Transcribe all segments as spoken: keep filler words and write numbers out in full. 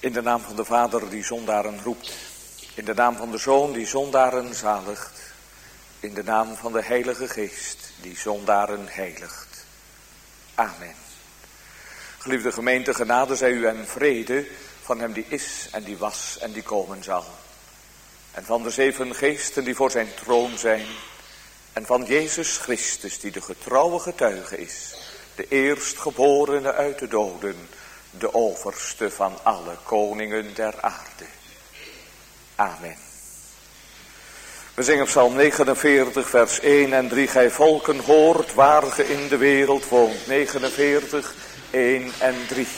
In de naam van de Vader die zondaren roept. In de naam van de Zoon die zondaren zaligt. In de naam van de Heilige Geest die zondaren heiligt. Amen. Geliefde gemeente, genade zij u en vrede van hem die is en die was en die komen zal. En van de zeven geesten die voor zijn troon zijn. En van Jezus Christus die de getrouwe getuige is. De eerstgeborene uit de doden. De overste van alle koningen der aarde. Amen. We zingen Psalm negenenveertig vers één en drie. Gij volken hoort waar ge in de wereld woont. negenenveertig, één en drie.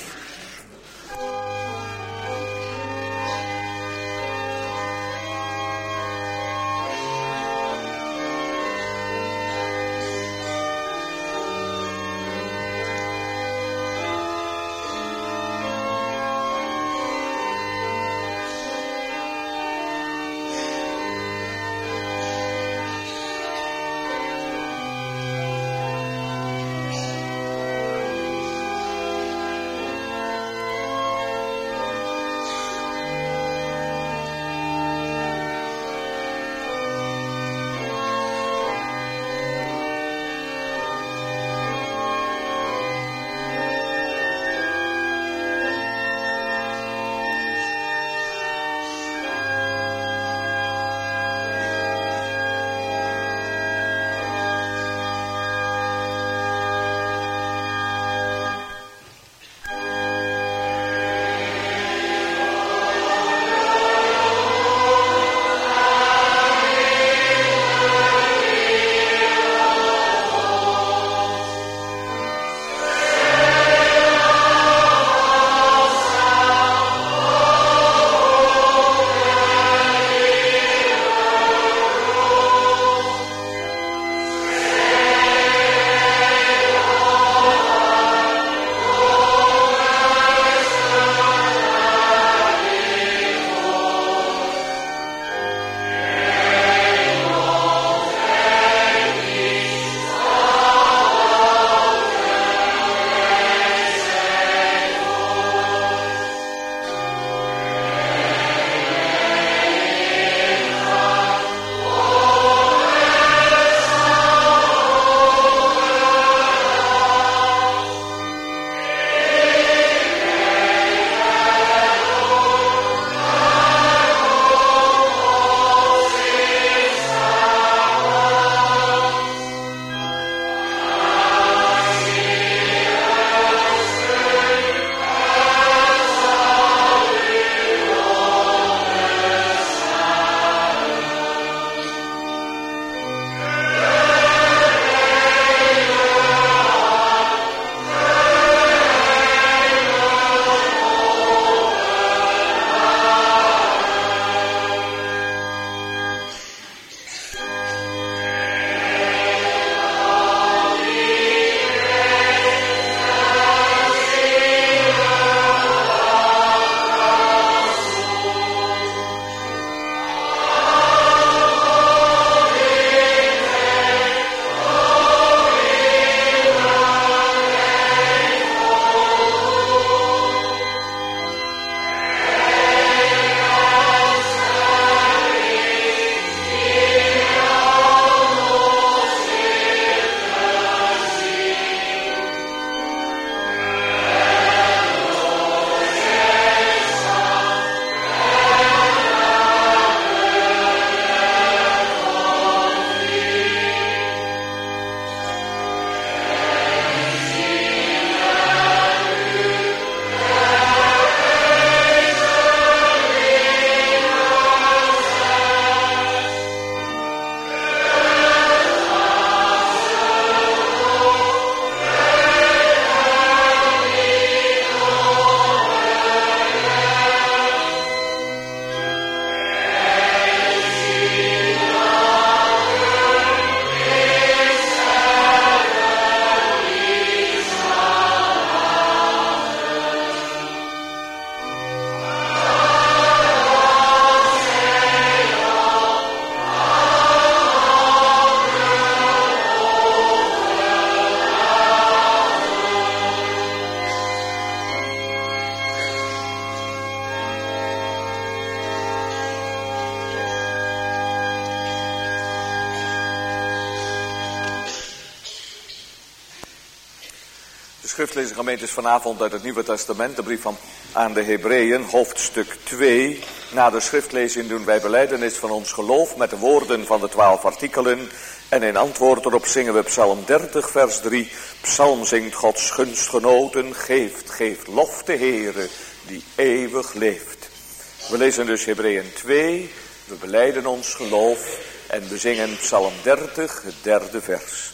schriftlezing gemeente is vanavond uit het Nieuwe Testament, de brief van aan de Hebreeën, hoofdstuk twee. Na de schriftlezing doen wij belijdenis van ons geloof met de woorden van de twaalf artikelen. En in antwoord erop zingen we Psalm dertig, vers drie. Psalm zingt Gods gunstgenoten, geeft, geeft lof de Heere, die eeuwig leeft. We lezen dus Hebreeën twee, we belijden ons geloof en we zingen Psalm dertig, het derde vers.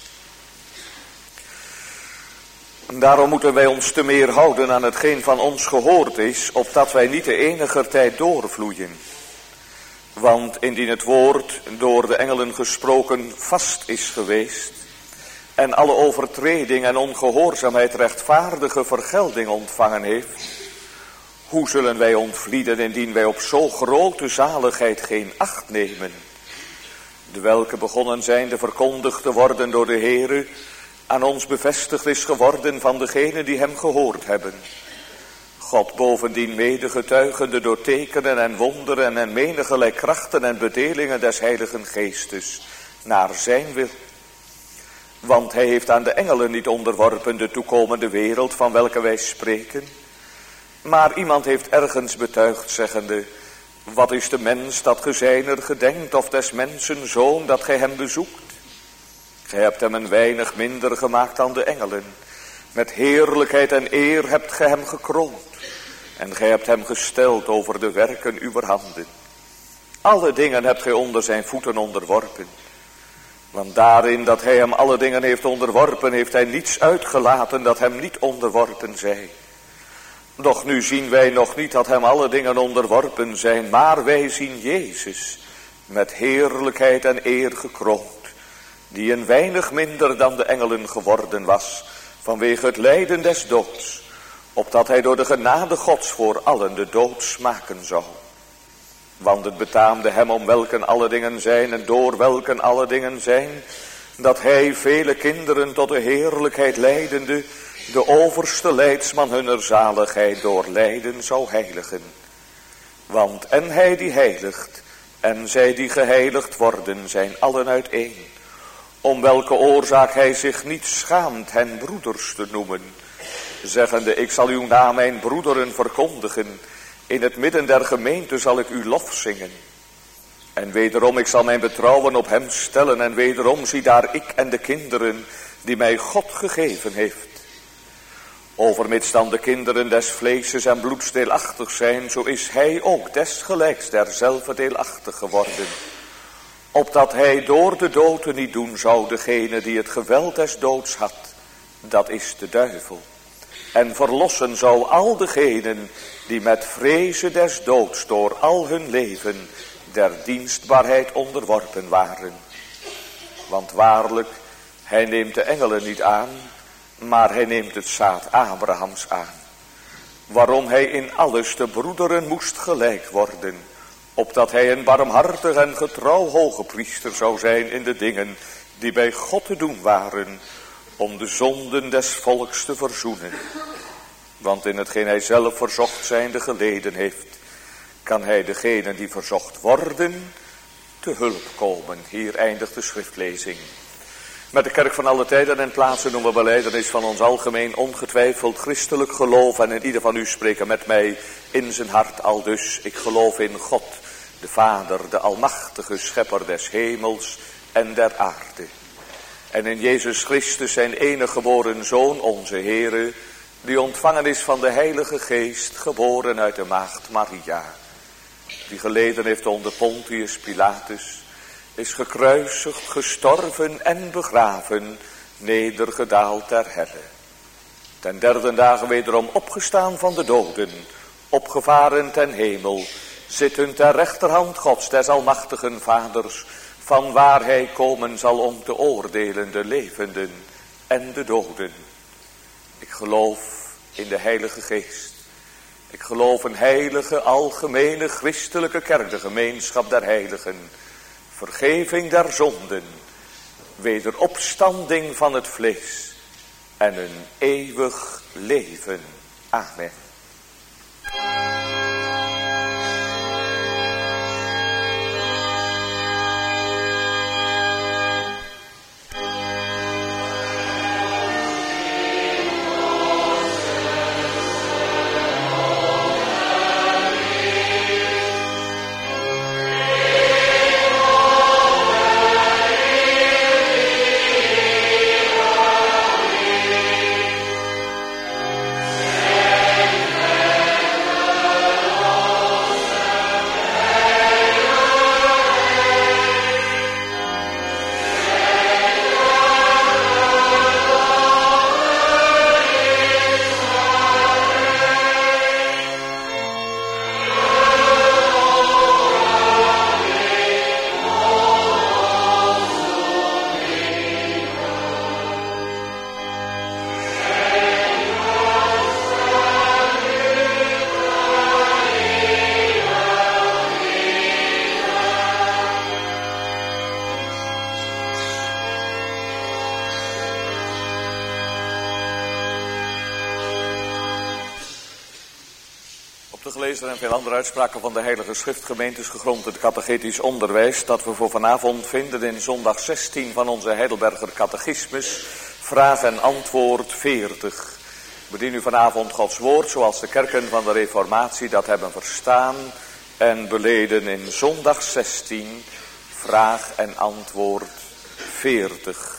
En daarom moeten wij ons te meer houden aan hetgeen van ons gehoord is, opdat wij niet de eniger tijd doorvloeien. Want indien het woord door de engelen gesproken vast is geweest, en alle overtreding en ongehoorzaamheid rechtvaardige vergelding ontvangen heeft, hoe zullen wij ontvlieden indien wij op zo grote zaligheid geen acht nemen, de welke begonnen zijn te verkondigd te worden door de Heere, aan ons bevestigd is geworden van degenen die hem gehoord hebben. God bovendien medegetuigende door tekenen en wonderen en menigelijk krachten en bedelingen des Heiligen Geestes, naar zijn wil. Want hij heeft aan de engelen niet onderworpen de toekomende wereld van welke wij spreken. Maar iemand heeft ergens betuigd zeggende, wat is de mens dat ge zijner gedenkt, of des mensen zoon dat gij hem bezoekt? Gij hebt hem een weinig minder gemaakt dan de engelen. Met heerlijkheid en eer hebt gij hem gekroond. En gij hebt hem gesteld over de werken uwer handen. Alle dingen hebt gij onder zijn voeten onderworpen. Want daarin dat hij hem alle dingen heeft onderworpen, heeft hij niets uitgelaten dat hem niet onderworpen zij. Doch nu zien wij nog niet dat hem alle dingen onderworpen zijn, maar wij zien Jezus met heerlijkheid en eer gekroond, die een weinig minder dan de engelen geworden was, vanwege het lijden des doods, opdat hij door de genade Gods voor allen de dood smaken zou. Want het betaamde hem om welken alle dingen zijn en door welken alle dingen zijn, dat hij vele kinderen tot de heerlijkheid leidende, de overste leidsman hunner zaligheid door lijden zou heiligen. Want en hij die heiligt, en zij die geheiligd worden, zijn allen uiteen. Om welke oorzaak hij zich niet schaamt hen broeders te noemen, zeggende, ik zal uw naam mijn broederen verkondigen, in het midden der gemeente zal ik uw lof zingen. En wederom, ik zal mijn betrouwen op hem stellen, en wederom zie daar ik en de kinderen, die mij God gegeven heeft. Overmits dan de kinderen des vleeses en bloeds deelachtig zijn, zo is hij ook desgelijks derzelfde deelachtig geworden. Opdat hij door de dood niet doen zou degene die het geweld des doods had, dat is de duivel. En verlossen zou al degenen die met vrezen des doods door al hun leven der dienstbaarheid onderworpen waren. Want waarlijk, hij neemt de engelen niet aan, maar hij neemt het zaad Abrahams aan. Waarom hij in alles de broederen moest gelijk worden, opdat hij een barmhartig en getrouw hoge priester zou zijn in de dingen die bij God te doen waren, om de zonden des volks te verzoenen. Want in hetgeen hij zelf verzocht zijnde geleden heeft, kan hij degenen die verzocht worden te hulp komen. Hier eindigt de schriftlezing. Met de kerk van alle tijden en plaatsen doen we belijdenis van ons algemeen ongetwijfeld christelijk geloof. En in ieder van u spreken met mij in zijn hart aldus. Ik geloof in God, de Vader, de almachtige schepper des hemels en der aarde. En in Jezus Christus zijn enige geboren Zoon, onze Heere, die ontvangen is van de Heilige Geest, geboren uit de maagd Maria. Die geleden heeft onder Pontius Pilatus, is gekruisigd, gestorven en begraven, nedergedaald ter helle. Ten derde dagen wederom opgestaan van de doden, opgevaren ten hemel, zittend ter rechterhand Gods des almachtigen Vaders, van waar hij komen zal om te oordelen de levenden en de doden. Ik geloof in de Heilige Geest. Ik geloof een heilige, algemene, christelijke kerk, de gemeenschap der heiligen, vergeving der zonden, wederopstanding van het vlees en een eeuwig leven. Amen. tekstlezer en veel andere uitspraken van de Heilige Schriftgemeentes gegrond in het catechetisch onderwijs dat we voor vanavond vinden in zondag zestien van onze Heidelberger Catechismus, vraag en antwoord veertig. Bedien u vanavond Gods woord zoals de kerken van de Reformatie dat hebben verstaan en beleden in zondag zestien, vraag en antwoord veertig.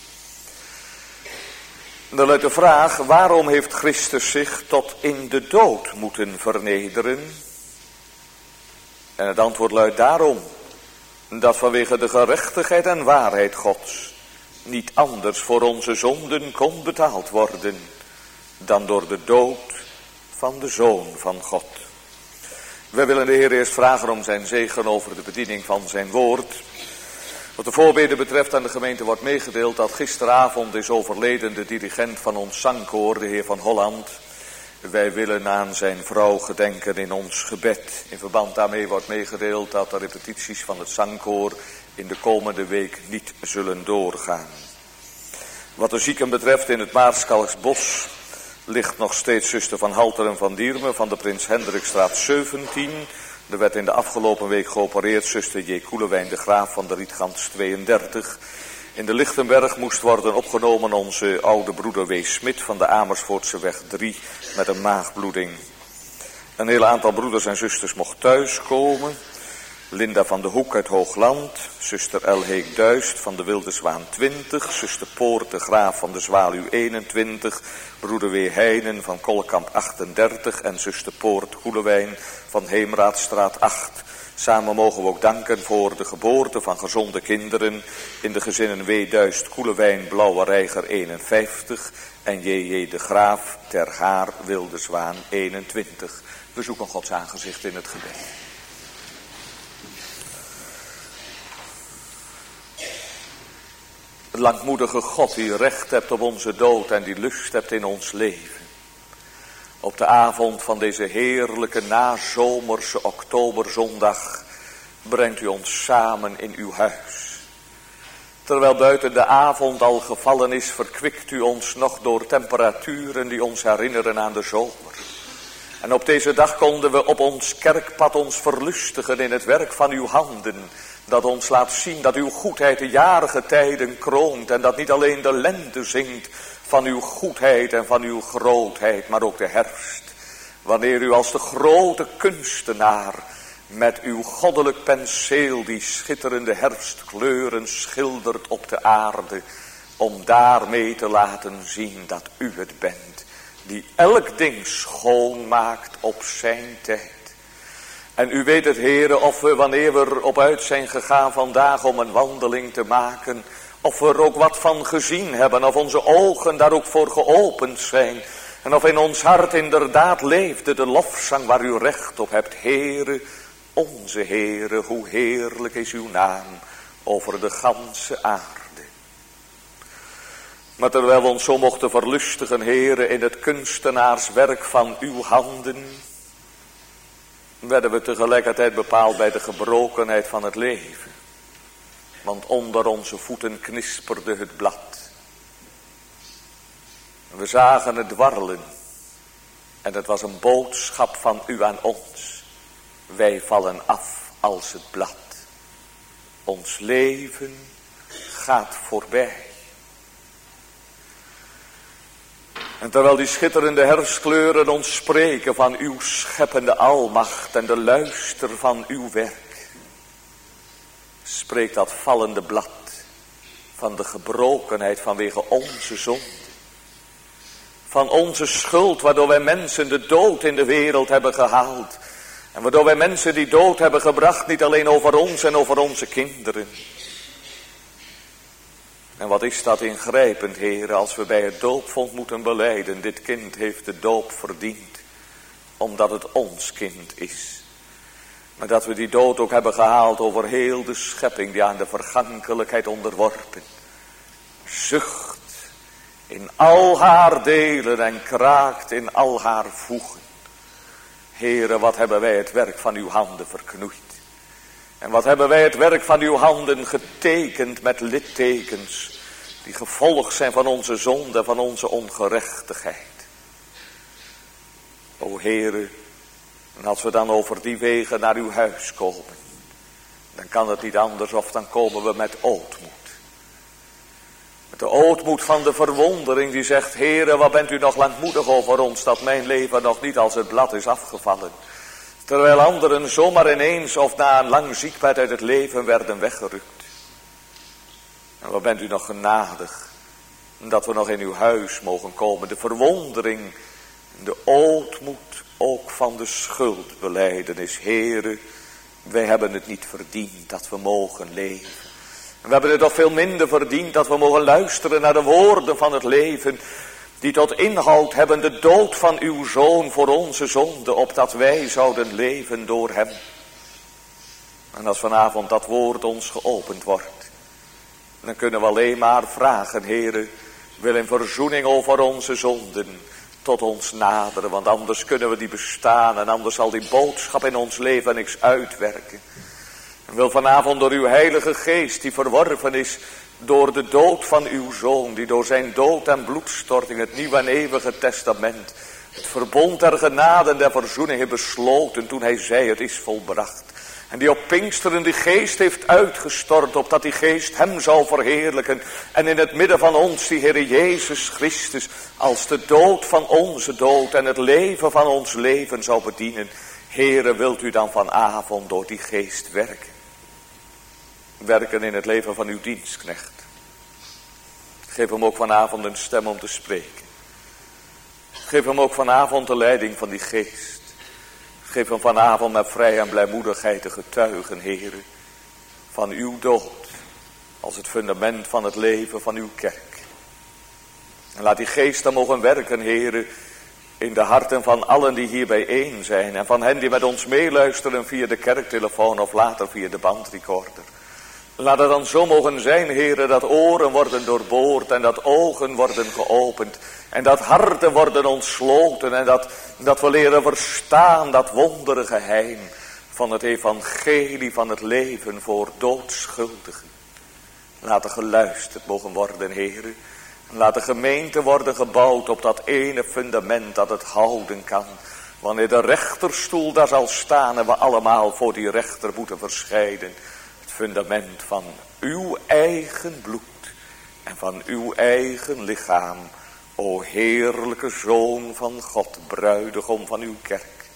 Dan luidt de vraag, waarom heeft Christus zich tot in de dood moeten vernederen? En het antwoord luidt daarom, dat vanwege de gerechtigheid en waarheid Gods niet anders voor onze zonden kon betaald worden dan door de dood van de Zoon van God. Wij willen de Heer eerst vragen om zijn zegen over de bediening van zijn woord. Wat de voorbeden betreft aan de gemeente wordt meegedeeld dat gisteravond is overleden de dirigent van ons zangkoor, de heer Van Holland. Wij willen aan zijn vrouw gedenken in ons gebed. In verband daarmee wordt meegedeeld dat de repetities van het zangkoor in de komende week niet zullen doorgaan. Wat de zieken betreft in het Maarschalksbos ligt nog steeds zuster Van Halteren van Diermen van de Prins Hendrikstraat zeventien. Er werd in de afgelopen week geopereerd zuster J. Koelewijn de Graaf van de Rietgans tweeëndertig. In de Lichtenberg moest worden opgenomen onze oude broeder W. Smit van de Amersfoortseweg drie met een maagbloeding. Een heel aantal broeders en zusters mocht thuiskomen. Linda van de Hoek uit Hoogland, zuster L. Heek Duist van de Wilde Zwaan twintig, zuster Poort de Graaf van de Zwaluw eenentwintig, broeder W. Heijnen van Kolkamp achtendertig en zuster Poort Koelewijn van Heemraadstraat acht. Samen mogen we ook danken voor de geboorte van gezonde kinderen in de gezinnen W. Duist Koelewijn Blauwe Reiger eenenvijftig en J J de Graaf Ter Haar Wilde Zwaan eenentwintig. We zoeken Gods aangezicht in het gebed. Langmoedige God die recht hebt op onze dood en die lust hebt in ons leven. Op de avond van deze heerlijke nazomerse oktoberzondag brengt u ons samen in uw huis. Terwijl buiten de avond al gevallen is, verkwikt u ons nog door temperaturen die ons herinneren aan de zomer. En op deze dag konden we op ons kerkpad ons verlustigen in het werk van uw handen, dat ons laat zien dat uw goedheid de jarige tijden kroont en dat niet alleen de lente zingt van uw goedheid en van uw grootheid, maar ook de herfst. Wanneer u als de grote kunstenaar met uw goddelijk penseel die schitterende herfstkleuren schildert op de aarde, om daarmee te laten zien dat u het bent, die elk ding schoon maakt op zijn tijd. En u weet het, Heere, of we wanneer we er op uit zijn gegaan vandaag om een wandeling te maken, of we er ook wat van gezien hebben, of onze ogen daar ook voor geopend zijn, en of in ons hart inderdaad leefde de lofzang waar u recht op hebt. Heere, onze Heere, hoe heerlijk is uw naam over de ganse aarde. Maar terwijl we ons zo mochten verlustigen, Heere, in het kunstenaarswerk van uw handen, werden we tegelijkertijd bepaald bij de gebrokenheid van het leven. Want onder onze voeten knisperde het blad. We zagen het dwarrelen. En het was een boodschap van u aan ons. Wij vallen af als het blad. Ons leven gaat voorbij. En terwijl die schitterende herfstkleuren ons spreken van uw scheppende almacht en de luister van uw werk, spreekt dat vallende blad van de gebrokenheid vanwege onze zonde. Van onze schuld, waardoor wij mensen de dood in de wereld hebben gehaald. En waardoor wij mensen die dood hebben gebracht, niet alleen over ons en over onze kinderen. En wat is dat ingrijpend, Heer, als we bij het doopvond moeten belijden. Dit kind heeft de doop verdiend, omdat het ons kind is. Maar dat we die dood ook hebben gehaald over heel de schepping die aan de vergankelijkheid onderworpen. Zucht in al haar delen en kraakt in al haar voegen. Heere, wat hebben wij het werk van uw handen verknoeid. En wat hebben wij het werk van uw handen getekend met littekens, die gevolg zijn van onze zonde en van onze ongerechtigheid. O Heere, En als we dan over die wegen naar uw huis komen, dan kan het niet anders of dan komen we met ootmoed. Met de ootmoed van de verwondering die zegt, Heere, wat bent u nog langmoedig over ons, dat mijn leven nog niet als het blad is afgevallen. Terwijl anderen zomaar ineens of na een lang ziekbed uit het leven werden weggerukt. En wat bent u nog genadig, dat we nog in uw huis mogen komen. De verwondering, de ootmoed ook van de schuldbelijdenis. Heere, wij hebben het niet verdiend dat we mogen leven. We hebben het nog veel minder verdiend dat we mogen luisteren naar de woorden van het leven, die tot inhoud hebben de dood van uw Zoon voor onze zonde, opdat wij zouden leven door hem. En als vanavond dat woord ons geopend wordt, dan kunnen we alleen maar vragen, Heere, wil in verzoening over onze zonden tot ons naderen, want anders kunnen we die bestaan en anders zal die boodschap in ons leven niks uitwerken. En wil vanavond door uw heilige geest, die verworven is door de dood van uw Zoon, die door zijn dood en bloedstorting het nieuwe en eeuwige testament, het verbond der genade en der verzoening heeft besloten toen hij zei, het is volbracht. En die op Pinksteren die geest heeft uitgestort, opdat die geest hem zou verheerlijken. En in het midden van ons die Heere Jezus Christus als de dood van onze dood en het leven van ons leven zou bedienen. Heere, wilt u dan vanavond door die geest werken? Werken in het leven van uw dienstknecht. Geef hem ook vanavond een stem om te spreken. Geef hem ook vanavond de leiding van die geest. Geef hem vanavond met vrij en blijmoedigheid te getuigen, Heere, van uw dood als het fundament van het leven van uw kerk. En laat die geest dan mogen werken, Heere, in de harten van allen die hier bijeen zijn en van hen die met ons meeluisteren via de kerktelefoon of later via de bandrecorder. Laat het dan zo mogen zijn, Heere, dat oren worden doorboord en dat ogen worden geopend. En dat harten worden ontsloten en dat, dat we leren verstaan dat wondere geheim van het evangelie van het leven voor doodschuldigen. Laat er geluisterd mogen worden, Heere. Laat de gemeente worden gebouwd op dat ene fundament dat het houden kan. Wanneer de rechterstoel daar zal staan en we allemaal voor die rechter moeten verschijnen. Het fundament van uw eigen bloed en van uw eigen lichaam. O heerlijke Zoon van God, bruidegom van uw kerk.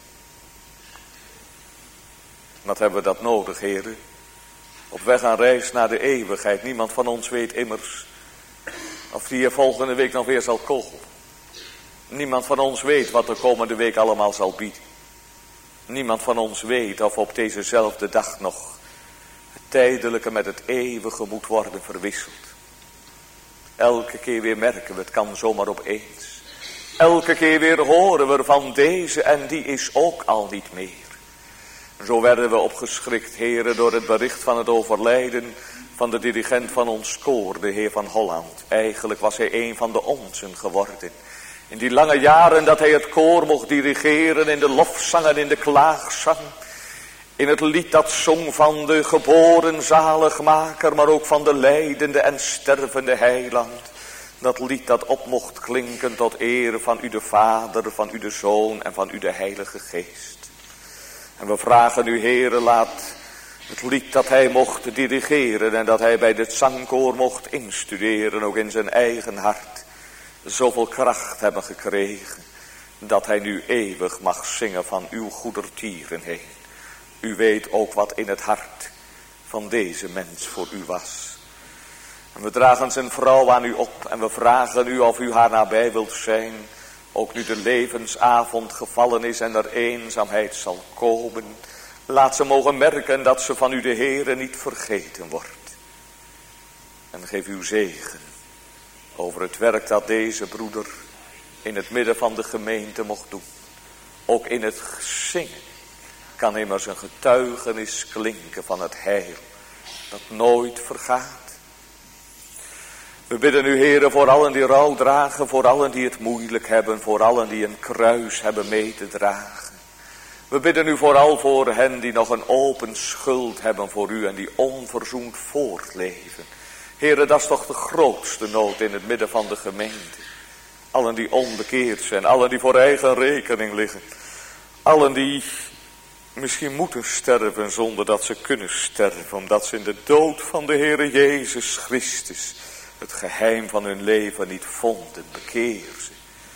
Wat hebben we dat nodig, Heere? Op weg aan reis naar de eeuwigheid. Niemand van ons weet immers of die hier volgende week nog weer zal komen. Niemand van ons weet wat de komende week allemaal zal bieden. Niemand van ons weet of op dezezelfde dag nog het tijdelijke met het eeuwige moet worden verwisseld. Elke keer weer merken we, het kan zomaar opeens. Elke keer weer horen we van deze en die is ook al niet meer. Zo werden we opgeschrikt, Heere, door het bericht van het overlijden van de dirigent van ons koor, de heer van Holland. Eigenlijk was hij een van de onzen geworden. In die lange jaren dat hij het koor mocht dirigeren in de lofzang en in de klaagzang. In het lied dat zong van de geboren zaligmaker, maar ook van de lijdende en stervende heiland. Dat lied dat op mocht klinken tot eer van u de Vader, van u de Zoon en van u de Heilige Geest. En we vragen u, Heere, laat het lied dat hij mocht dirigeren en dat hij bij dit zangkoor mocht instuderen, ook in zijn eigen hart, zoveel kracht hebben gekregen, dat hij nu eeuwig mag zingen van uw goedertieren heen. U weet ook wat in het hart van deze mens voor u was. En we dragen zijn vrouw aan u op en we vragen u of u haar nabij wilt zijn. Ook nu de levensavond gevallen is en er eenzaamheid zal komen. Laat ze mogen merken dat ze van u de Heere niet vergeten wordt. En geef uw zegen over het werk dat deze broeder in het midden van de gemeente mocht doen. Ook in het zingen kan immers een getuigenis klinken van het heil dat nooit vergaat. We bidden u, Heere, voor allen die rouw dragen, voor allen die het moeilijk hebben, voor allen die een kruis hebben mee te dragen. We bidden u vooral voor hen die nog een open schuld hebben voor u en die onverzoend voortleven. Heere, dat is toch de grootste nood in het midden van de gemeente. Allen die onbekeerd zijn, allen die voor eigen rekening liggen. Allen die misschien moeten sterven zonder dat ze kunnen sterven, omdat ze in de dood van de Heere Jezus Christus het geheim van hun leven niet vonden. Bekeer ze.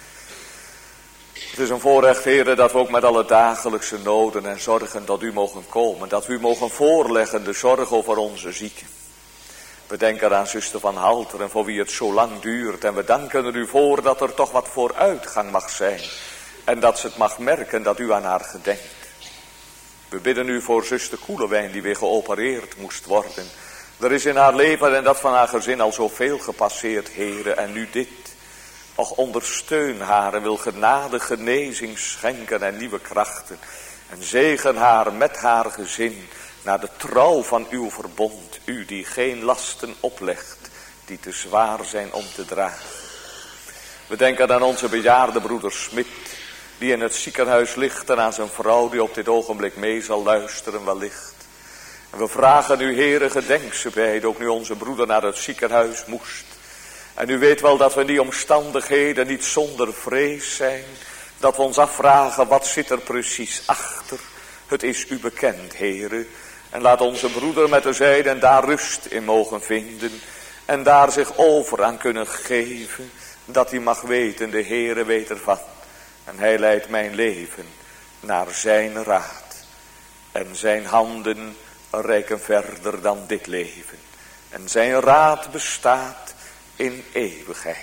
Het is een voorrecht, Heere, dat we ook met alle dagelijkse noden en zorgen tot u mogen komen. Dat we u mogen voorleggen de zorg over onze zieken. We denken aan zuster Van Halteren, voor wie het zo lang duurt. En we danken er u voor dat er toch wat vooruitgang mag zijn. En dat ze het mag merken dat u aan haar gedenkt. We bidden u voor zuster Koelewijn, die weer geopereerd moest worden. Er is in haar leven en dat van haar gezin al zoveel gepasseerd, Heere. En nu dit. Och, ondersteun haar en wil genade, genezing schenken en nieuwe krachten. En zegen haar met haar gezin naar de trouw van uw verbond. U die geen lasten oplegt, die te zwaar zijn om te dragen. We denken aan onze bejaarde broeder Smit, die in het ziekenhuis ligt, en aan zijn vrouw die op dit ogenblik mee zal luisteren wellicht. En we vragen u, Heere, gedenk ze beiden, ook nu onze broeder naar het ziekenhuis moest. En u weet wel dat we in die omstandigheden niet zonder vrees zijn. Dat we ons afvragen, wat zit er precies achter? Het is u bekend, Heere. En laat onze broeder met de zijden daar rust in mogen vinden. En daar zich over aan kunnen geven. Dat hij mag weten, de Heere weet ervan. En hij leidt mijn leven naar zijn raad. En zijn handen reiken verder dan dit leven. En zijn raad bestaat in eeuwigheid.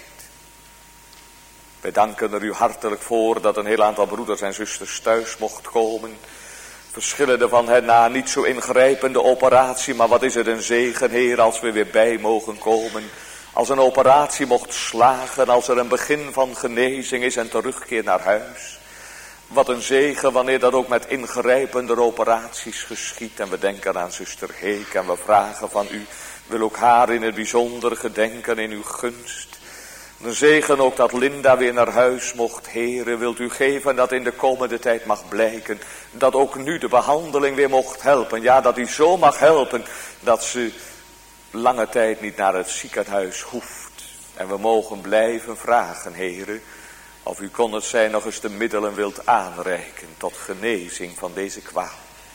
Wij danken er u hartelijk voor dat een heel aantal broeders en zusters thuis mocht komen. Verschillende van hen na niet zo ingrijpende operatie, maar wat is het een zegen, Heer, als we weer bij mogen komen. Als een operatie mocht slagen, als er een begin van genezing is en terugkeer naar huis. Wat een zegen wanneer dat ook met ingrijpende operaties geschiedt. En we denken aan zuster Heek en we vragen van u, wil ook haar in het bijzonder gedenken in uw gunst. Een zegen ook dat Linda weer naar huis mocht, Heere, wilt u geven dat in de komende tijd mag blijken. Dat ook nu de behandeling weer mocht helpen. Ja, dat u zo mag helpen dat ze lange tijd niet naar het ziekenhuis hoeft. En we mogen blijven vragen, Heere, of u kon het zijn nog eens de middelen wilt aanreiken tot genezing van deze kwaal.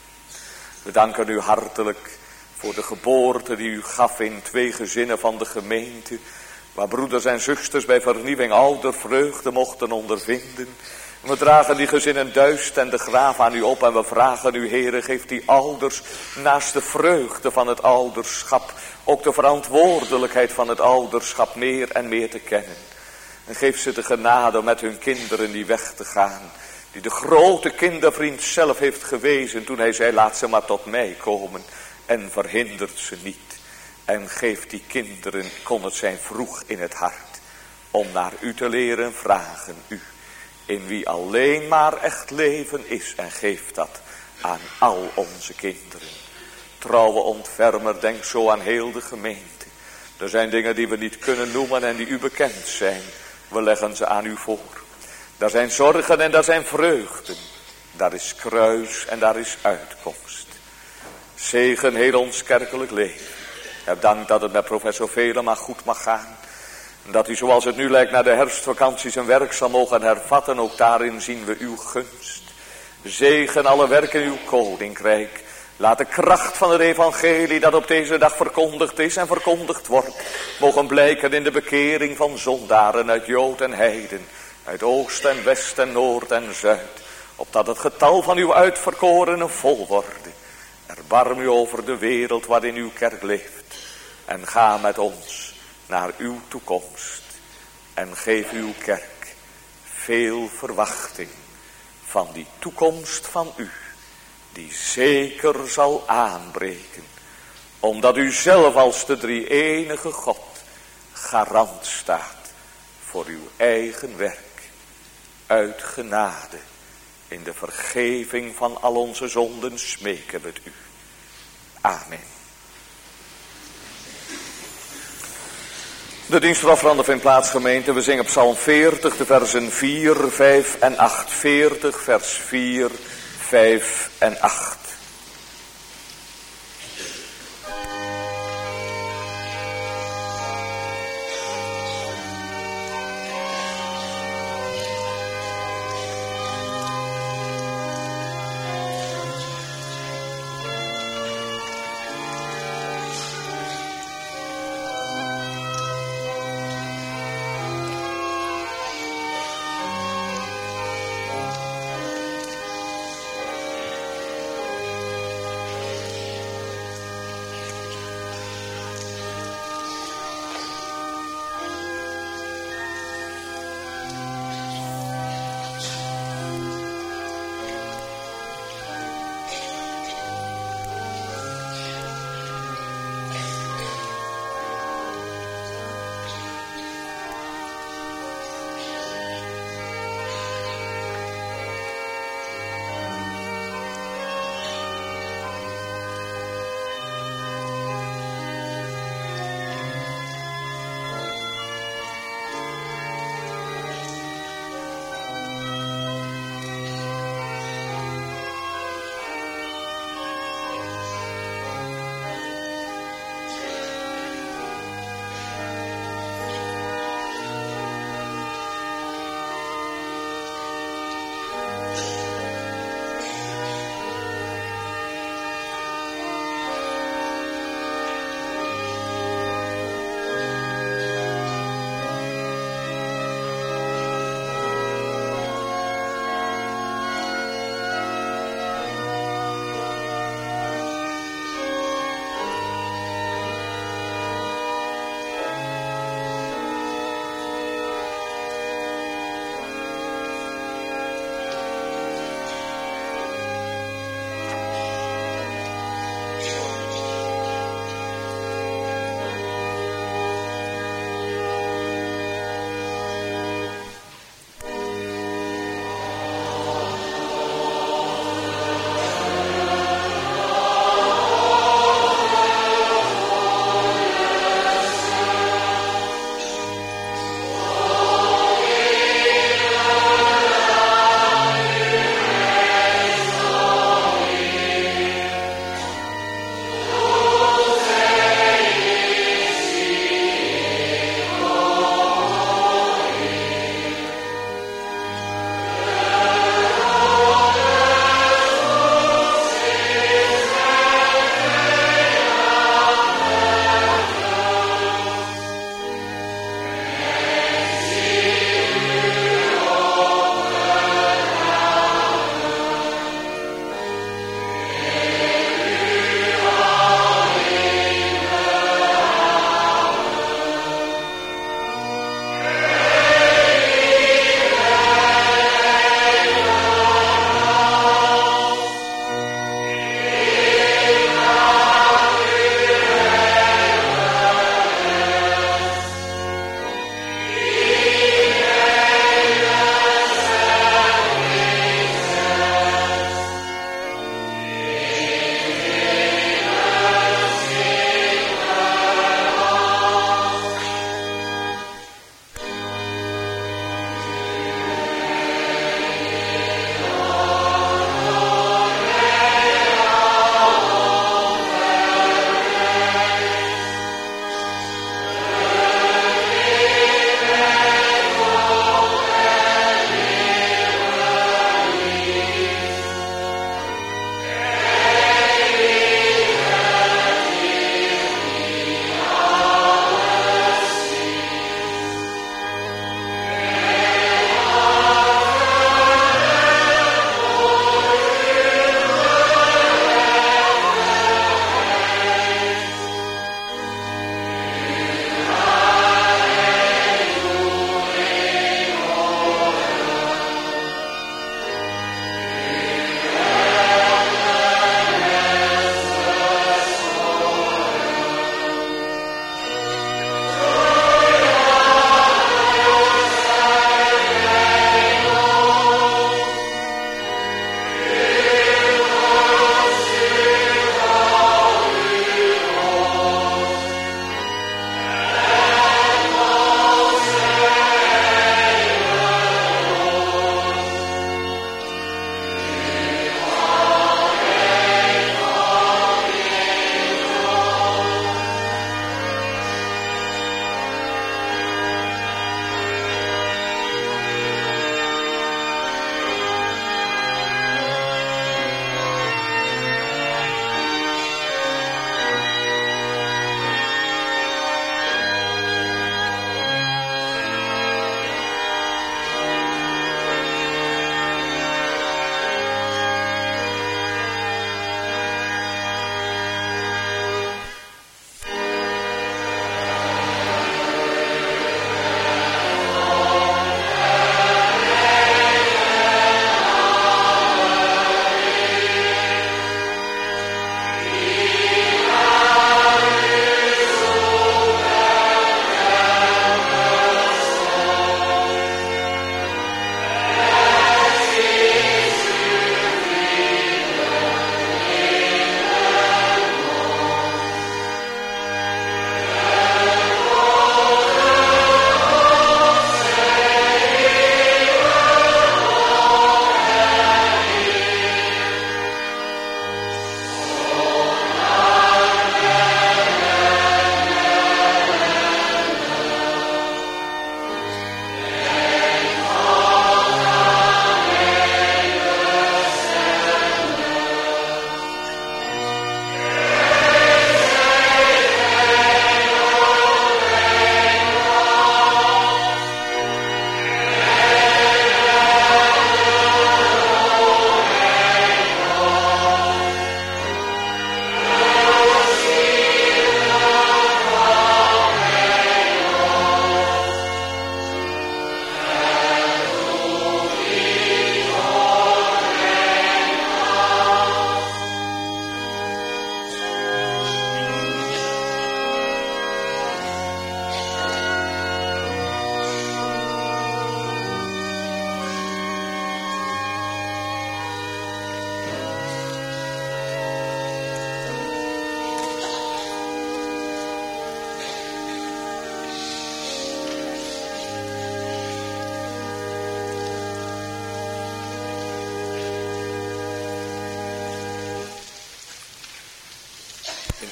We danken u hartelijk voor de geboorte die u gaf in twee gezinnen van de gemeente. Waar broeders en zusters bij vernieuwing ouder vreugde mochten ondervinden. We dragen die gezinnen duist en de graaf aan u op. En we vragen u, Heere, geef die ouders naast de vreugde van het ouderschap ook de verantwoordelijkheid van het ouderschap meer en meer te kennen. En geef ze de genade om met hun kinderen die weg te gaan. Die de grote kindervriend zelf heeft gewezen toen hij zei, laat ze maar tot mij komen. En verhindert ze niet. En geef die kinderen, kon het zijn vroeg in het hart, om naar u te leren vragen, u, in wie alleen maar echt leven is. En geef dat aan al onze kinderen. Trouwe ontfermer, denk zo aan heel de gemeente. Er zijn dingen die we niet kunnen noemen en die u bekend zijn. We leggen ze aan u voor. Daar zijn zorgen en daar zijn vreugden. Daar is kruis en daar is uitkomst. Zegen heel ons kerkelijk leven. Heb dank dat het met professor Velema goed mag gaan. En dat u zoals het nu lijkt naar de herfstvakantie zijn werk zal mogen hervatten. Ook daarin zien we uw gunst. Zegen alle werken in uw koninkrijk. Laat de kracht van het evangelie dat op deze dag verkondigd is en verkondigd wordt, mogen blijken in de bekering van zondaren uit Jood en Heiden. Uit oost en west en noord en zuid. Opdat het getal van uw uitverkorenen vol worden. Erbarm u over de wereld waarin uw kerk leeft. En ga met ons naar uw toekomst. En geef uw kerk veel verwachting van die toekomst van u. Die zeker zal aanbreken. Omdat u zelf als de drie-enige God garant staat voor uw eigen werk. Uit genade. In de vergeving van al onze zonden smeken we het u. Amen. De dienst van offerande vindt plaats, gemeente. We zingen Psalm veertig, de versen vier, vijf en acht. veertig, vers vier, vijf en acht.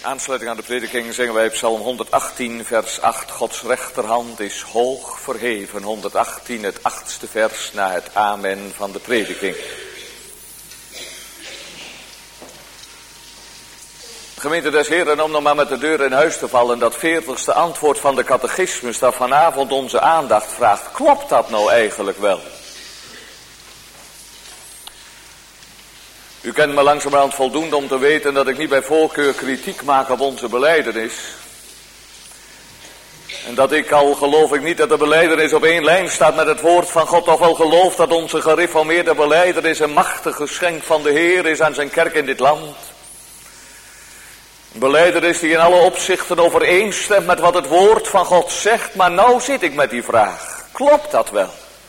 Aansluiting aan de prediking zingen wij Psalm honderdachttien, vers acht. Gods rechterhand is hoog verheven. honderdachttien, het achtste vers na het amen van de prediking. Gemeente des Heren, om nog maar met de deur in huis te vallen, dat veertigste antwoord van de catechismus dat vanavond onze aandacht vraagt. Klopt dat nou eigenlijk wel? U kent me langzamerhand voldoende om te weten dat ik niet bij voorkeur kritiek maak op onze belijdenis. En dat ik, al geloof ik niet dat de belijdenis op één lijn staat met het woord van God, toch wel geloof dat onze gereformeerde belijdenis een machtig geschenk van de Heer is aan zijn kerk in dit land. Een belijdenis die in alle opzichten overeenstemt met wat het woord van God zegt, maar nou zit ik met die vraag. Klopt dat wel?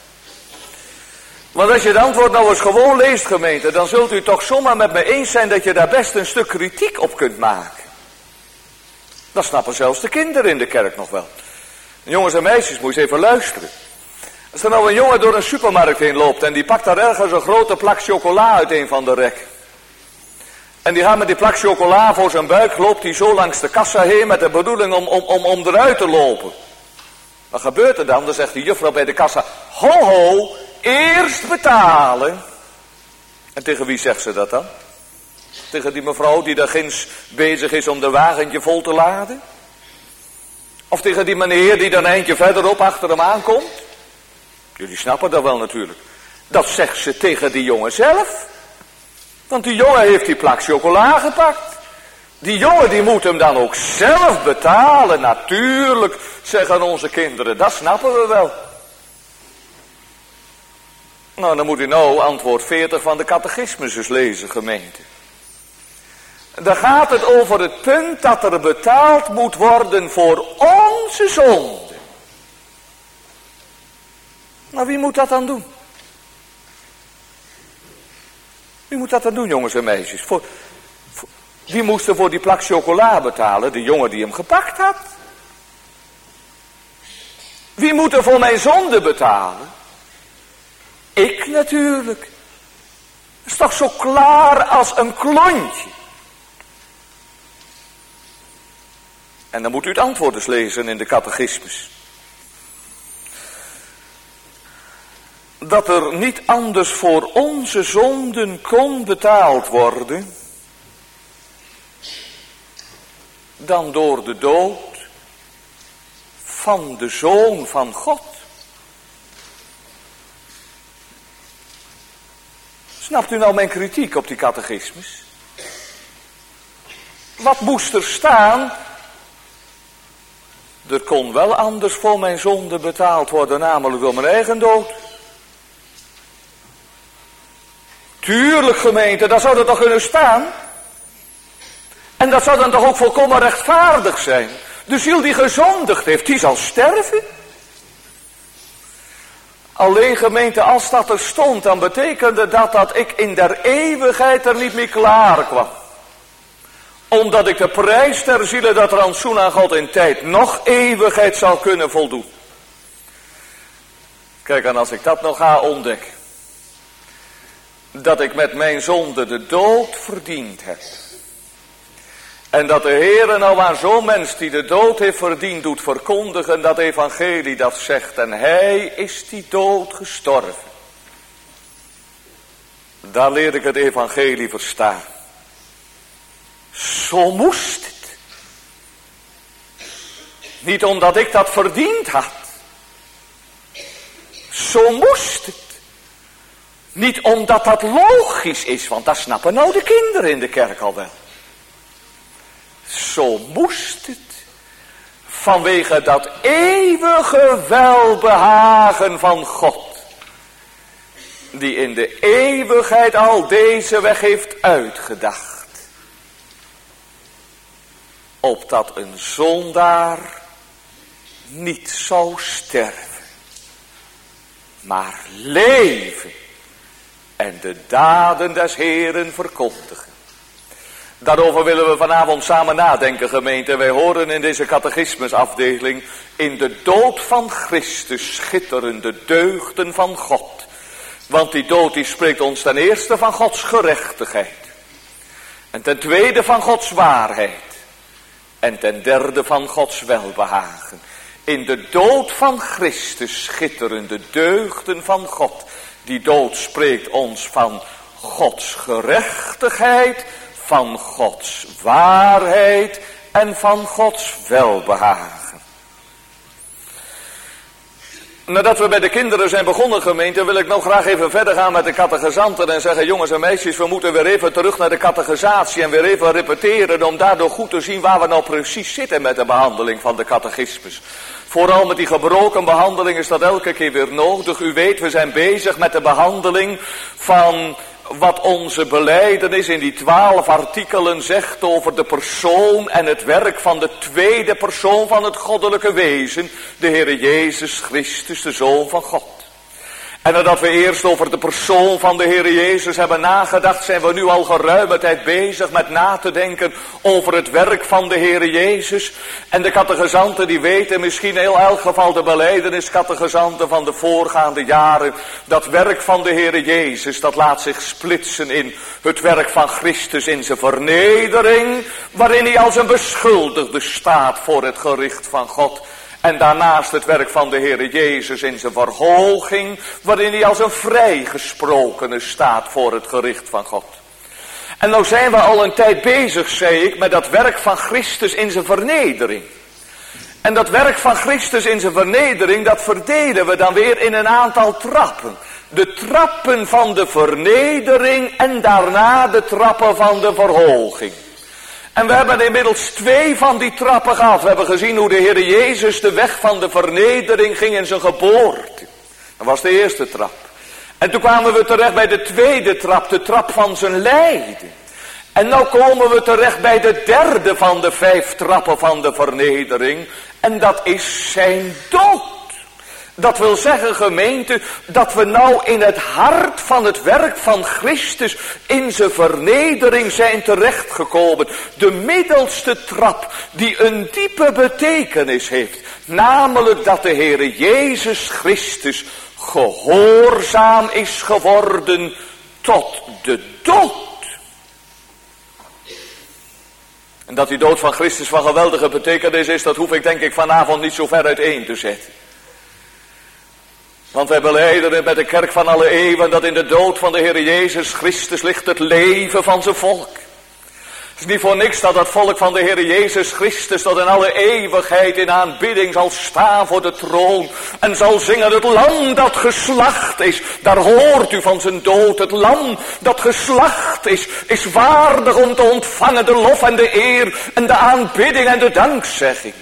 Want als je het antwoord nou eens gewoon leest, gemeente, dan zult u toch zomaar met me eens zijn dat je daar best een stuk kritiek op kunt maken. Dat snappen zelfs de kinderen in de kerk nog wel. Jongens en meisjes, moet je eens even luisteren. Als er nou een jongen door een supermarkt heen loopt en die pakt daar ergens een grote plak chocola uit een van de rekken. En die gaat met die plak chocola voor zijn buik, loopt hij zo langs de kassa heen met de bedoeling om, om, om, om eruit te lopen. Wat gebeurt er dan? Dan zegt die juffrouw bij de kassa, ho ho, eerst betalen. En tegen wie zegt ze dat dan? Tegen die mevrouw die daar ginds bezig is om de wagentje vol te laden? Of tegen die meneer die dan een eindje verderop achter hem aankomt? Jullie snappen dat wel natuurlijk. Dat zegt ze tegen die jongen zelf. Want die jongen heeft die plak chocola gepakt. Die jongen die moet hem dan ook zelf betalen. Natuurlijk, zeggen onze kinderen. Dat snappen we wel. Nou, dan moet u nou antwoord veertig van de catechismus eens lezen, gemeente. Daar gaat het over het punt dat er betaald moet worden voor onze zonde. Nou, wie moet dat dan doen? Wie moet dat dan doen, jongens en meisjes? Voor, voor, wie moest er voor die plak chocola betalen? De jongen die hem gepakt had. Wie moet er voor mijn zonde betalen? Ik natuurlijk. Dat is toch zo klaar als een klontje. En dan moet u het antwoord eens lezen in de catechismus. Dat er niet anders voor onze zonden kon betaald worden dan door de dood van de Zoon van God. Snapt u nou mijn kritiek op die catechismus? Wat moest er staan? Er kon wel anders voor mijn zonde betaald worden, namelijk door mijn eigen dood. Tuurlijk, gemeente, dat zou er toch kunnen staan? En dat zou dan toch ook volkomen rechtvaardig zijn? De ziel die gezondigd heeft, die zal sterven. Alleen, gemeente, als dat er stond, dan betekende dat dat ik in der eeuwigheid er niet meer klaar kwam. Omdat ik de prijs ter ziele dat rantsoen aan God in tijd nog eeuwigheid zal kunnen voldoen. Kijk, en als ik dat nog ga ontdekken. Dat ik met mijn zonde de dood verdiend heb. En dat de Heere nou aan zo'n mens die de dood heeft verdiend doet verkondigen dat evangelie dat zegt. En hij is die dood gestorven. Daar leer ik het evangelie verstaan. Zo moest het. Niet omdat ik dat verdiend had. Zo moest het. Niet omdat dat logisch is, want dat snappen nou de kinderen in de kerk al wel. Zo moest het. Vanwege dat eeuwige welbehagen van God. Die in de eeuwigheid al deze weg heeft uitgedacht. Opdat een zondaar niet zou sterven. Maar leven. En de daden des Heeren verkondigen. Daarover willen we vanavond samen nadenken, gemeente. Wij horen in deze catechismusafdeling in de dood van Christus schitteren de deugden van God. Want die dood die spreekt ons ten eerste van Gods gerechtigheid. En ten tweede van Gods waarheid. En ten derde van Gods welbehagen. In de dood van Christus schitteren de deugden van God. Die dood spreekt ons van Gods gerechtigheid, van Gods waarheid en van Gods welbehagen. Nadat we bij de kinderen zijn begonnen, gemeente, wil ik nog graag even verder gaan met de catechizanten en zeggen, jongens en meisjes, we moeten weer even terug naar de catechisatie en weer even repeteren om daardoor goed te zien waar we nou precies zitten met de behandeling van de catechismus. Vooral met die gebroken behandeling is dat elke keer weer nodig. U weet, we zijn bezig met de behandeling van wat onze belijdenis in die twaalf artikelen zegt over de persoon en het werk van de tweede persoon van het goddelijke wezen, de Heere Jezus Christus, de Zoon van God. En nadat we eerst over de persoon van de Heere Jezus hebben nagedacht, zijn we nu al geruime tijd bezig met na te denken over het werk van de Heere Jezus. En de catechizanten die weten misschien in elk geval de belijdeniscatechizanten van de voorgaande jaren, dat werk van de Heere Jezus, dat laat zich splitsen in het werk van Christus in zijn vernedering, waarin hij als een beschuldigde staat voor het gericht van God. En daarnaast het werk van de Heere Jezus in zijn verhoging, waarin hij als een vrijgesprokene staat voor het gericht van God. En nou zijn we al een tijd bezig, zei ik, met dat werk van Christus in zijn vernedering. En dat werk van Christus in zijn vernedering, dat verdelen we dan weer in een aantal trappen. De trappen van de vernedering en daarna de trappen van de verhoging. En we hebben inmiddels twee van die trappen gehad. We hebben gezien hoe de Heer Jezus de weg van de vernedering ging in zijn geboorte. Dat was de eerste trap. En toen kwamen we terecht bij de tweede trap, de trap van zijn lijden. En nu komen we terecht bij de derde van de vijf trappen van de vernedering. En dat is zijn dood. Dat wil zeggen, gemeente, dat we nou in het hart van het werk van Christus in zijn vernedering zijn terechtgekomen. De middelste trap die een diepe betekenis heeft. Namelijk dat de Heere Jezus Christus gehoorzaam is geworden tot de dood. En dat die dood van Christus van geweldige betekenis is, dat hoef ik denk ik vanavond niet zo ver uiteen te zetten. Want wij belijden met de kerk van alle eeuwen dat in de dood van de Heer Jezus Christus ligt het leven van zijn volk. Het is niet voor niks dat het volk van de Heer Jezus Christus tot in alle eeuwigheid in aanbidding zal staan voor de troon. En zal zingen, het lam dat geslacht is, daar hoort u van zijn dood. Het lam dat geslacht is, is waardig om te ontvangen de lof en de eer en de aanbidding en de dankzegging.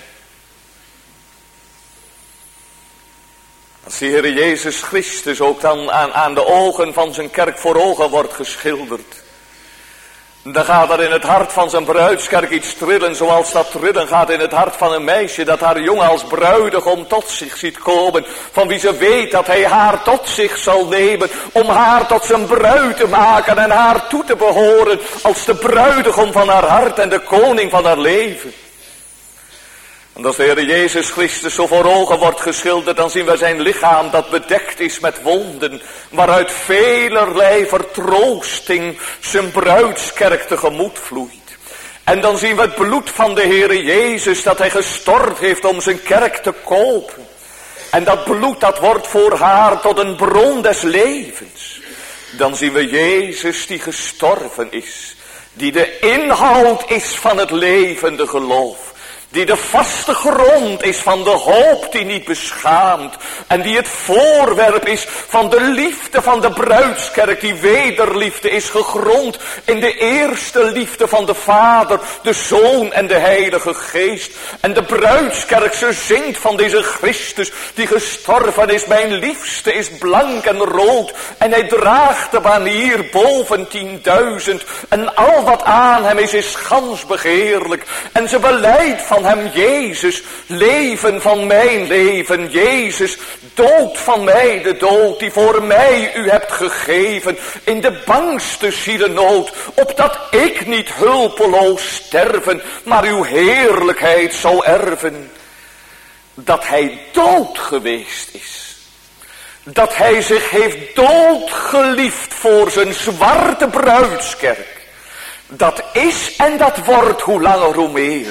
Als de Heer Jezus Christus ook dan aan, aan de ogen van zijn kerk voor ogen wordt geschilderd, dan gaat er in het hart van zijn bruidskerk iets trillen, zoals dat trillen gaat in het hart van een meisje dat haar jongen als bruidegom tot zich ziet komen, van wie ze weet dat hij haar tot zich zal nemen, om haar tot zijn bruid te maken en haar toe te behoren als de bruidegom van haar hart en de koning van haar leven. En als de Heer Jezus Christus zo voor ogen wordt geschilderd, dan zien we zijn lichaam dat bedekt is met wonden, waaruit velerlei vertroosting zijn bruidskerk tegemoet vloeit. En dan zien we het bloed van de Heer Jezus dat hij gestort heeft om zijn kerk te kopen. En dat bloed dat wordt voor haar tot een bron des levens. Dan zien we Jezus die gestorven is, die de inhoud is van het levende geloof. Die de vaste grond is van de hoop die niet beschaamt. En die het voorwerp is van de liefde van de bruidskerk. Die wederliefde is gegrond in de eerste liefde van de Vader, de Zoon en de Heilige Geest. En de bruidskerk, ze zingt van deze Christus die gestorven is. Mijn liefste is blank en rood. En hij draagt de banier boven tienduizend. En al wat aan hem is, is gans begeerlijk. En ze beleidt van hem, Jezus, leven van mijn leven, Jezus, dood van mij de dood, die voor mij u hebt gegeven, in de bangste zielenood, opdat ik niet hulpeloos sterven, maar uw heerlijkheid zou erven. Dat hij dood geweest is, dat hij zich heeft doodgeliefd voor zijn zwarte bruidskerk, dat is en dat wordt hoe langer hoe meer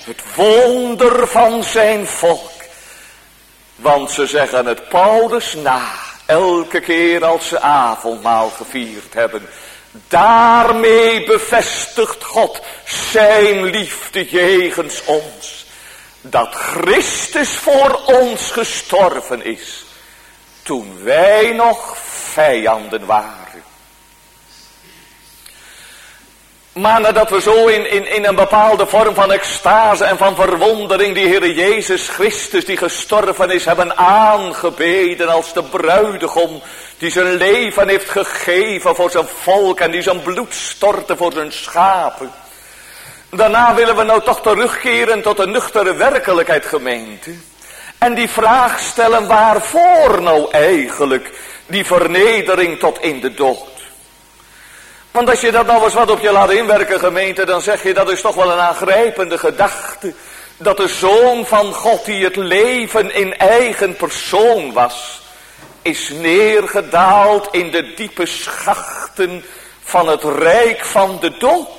Het wonder van zijn volk. Want ze zeggen het Paulus na, elke keer als ze avondmaal gevierd hebben. Daarmee bevestigt God zijn liefde jegens ons. Dat Christus voor ons gestorven is, toen wij nog vijanden waren. Maar nadat we zo in, in, in een bepaalde vorm van extase en van verwondering die Heere Jezus Christus die gestorven is hebben aangebeden als de bruidegom die zijn leven heeft gegeven voor zijn volk en die zijn bloed stortte voor zijn schapen. Daarna willen we nou toch terugkeren tot de nuchtere werkelijkheid, gemeente. En die vraag stellen, waarvoor nou eigenlijk die vernedering tot in de dood? Want als je dat nou eens wat op je laat inwerken, gemeente, dan zeg je dat is toch wel een aangrijpende gedachte. Dat de Zoon van God die het leven in eigen persoon was, is neergedaald in de diepe schachten van het rijk van de dood.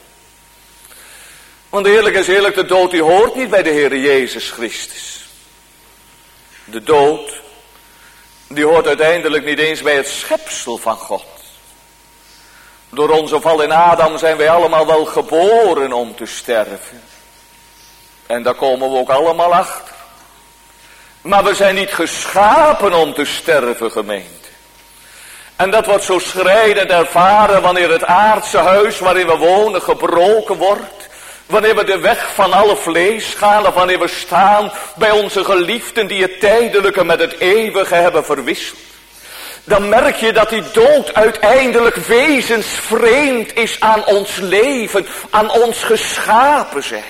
Want eerlijk is eerlijk, de dood die hoort niet bij de Heere Jezus Christus. De dood, die hoort uiteindelijk niet eens bij het schepsel van God. Door onze val in Adam zijn wij allemaal wel geboren om te sterven. En daar komen we ook allemaal achter. Maar we zijn niet geschapen om te sterven, gemeente. En dat wordt zo schrijnend ervaren wanneer het aardse huis waarin we wonen gebroken wordt. Wanneer we de weg van alle vlees gaan, of wanneer we staan bij onze geliefden die het tijdelijke met het eeuwige hebben verwisseld. Dan merk je dat die dood uiteindelijk wezensvreemd is aan ons leven, aan ons geschapen zijn.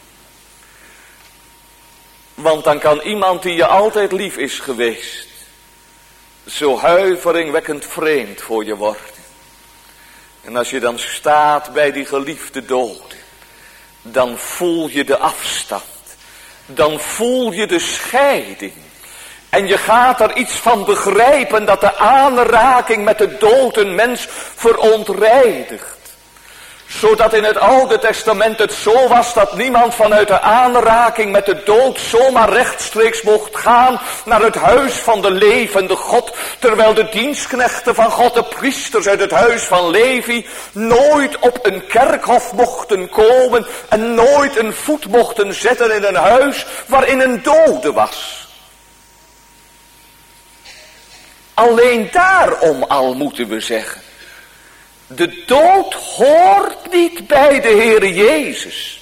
Want dan kan iemand die je altijd lief is geweest, zo huiveringwekkend vreemd voor je worden. En als je dan staat bij die geliefde dood, dan voel je de afstand. Dan voel je de scheiding. En je gaat er iets van begrijpen dat de aanraking met de dood een mens verontreinigt. Zodat in het Oude Testament het zo was dat niemand vanuit de aanraking met de dood zomaar rechtstreeks mocht gaan naar het huis van de levende God. Terwijl de dienstknechten van God, de priesters uit het huis van Levi, nooit op een kerkhof mochten komen en nooit een voet mochten zetten in een huis waarin een dode was. Alleen daarom al moeten we zeggen, de dood hoort niet bij de Heere Jezus.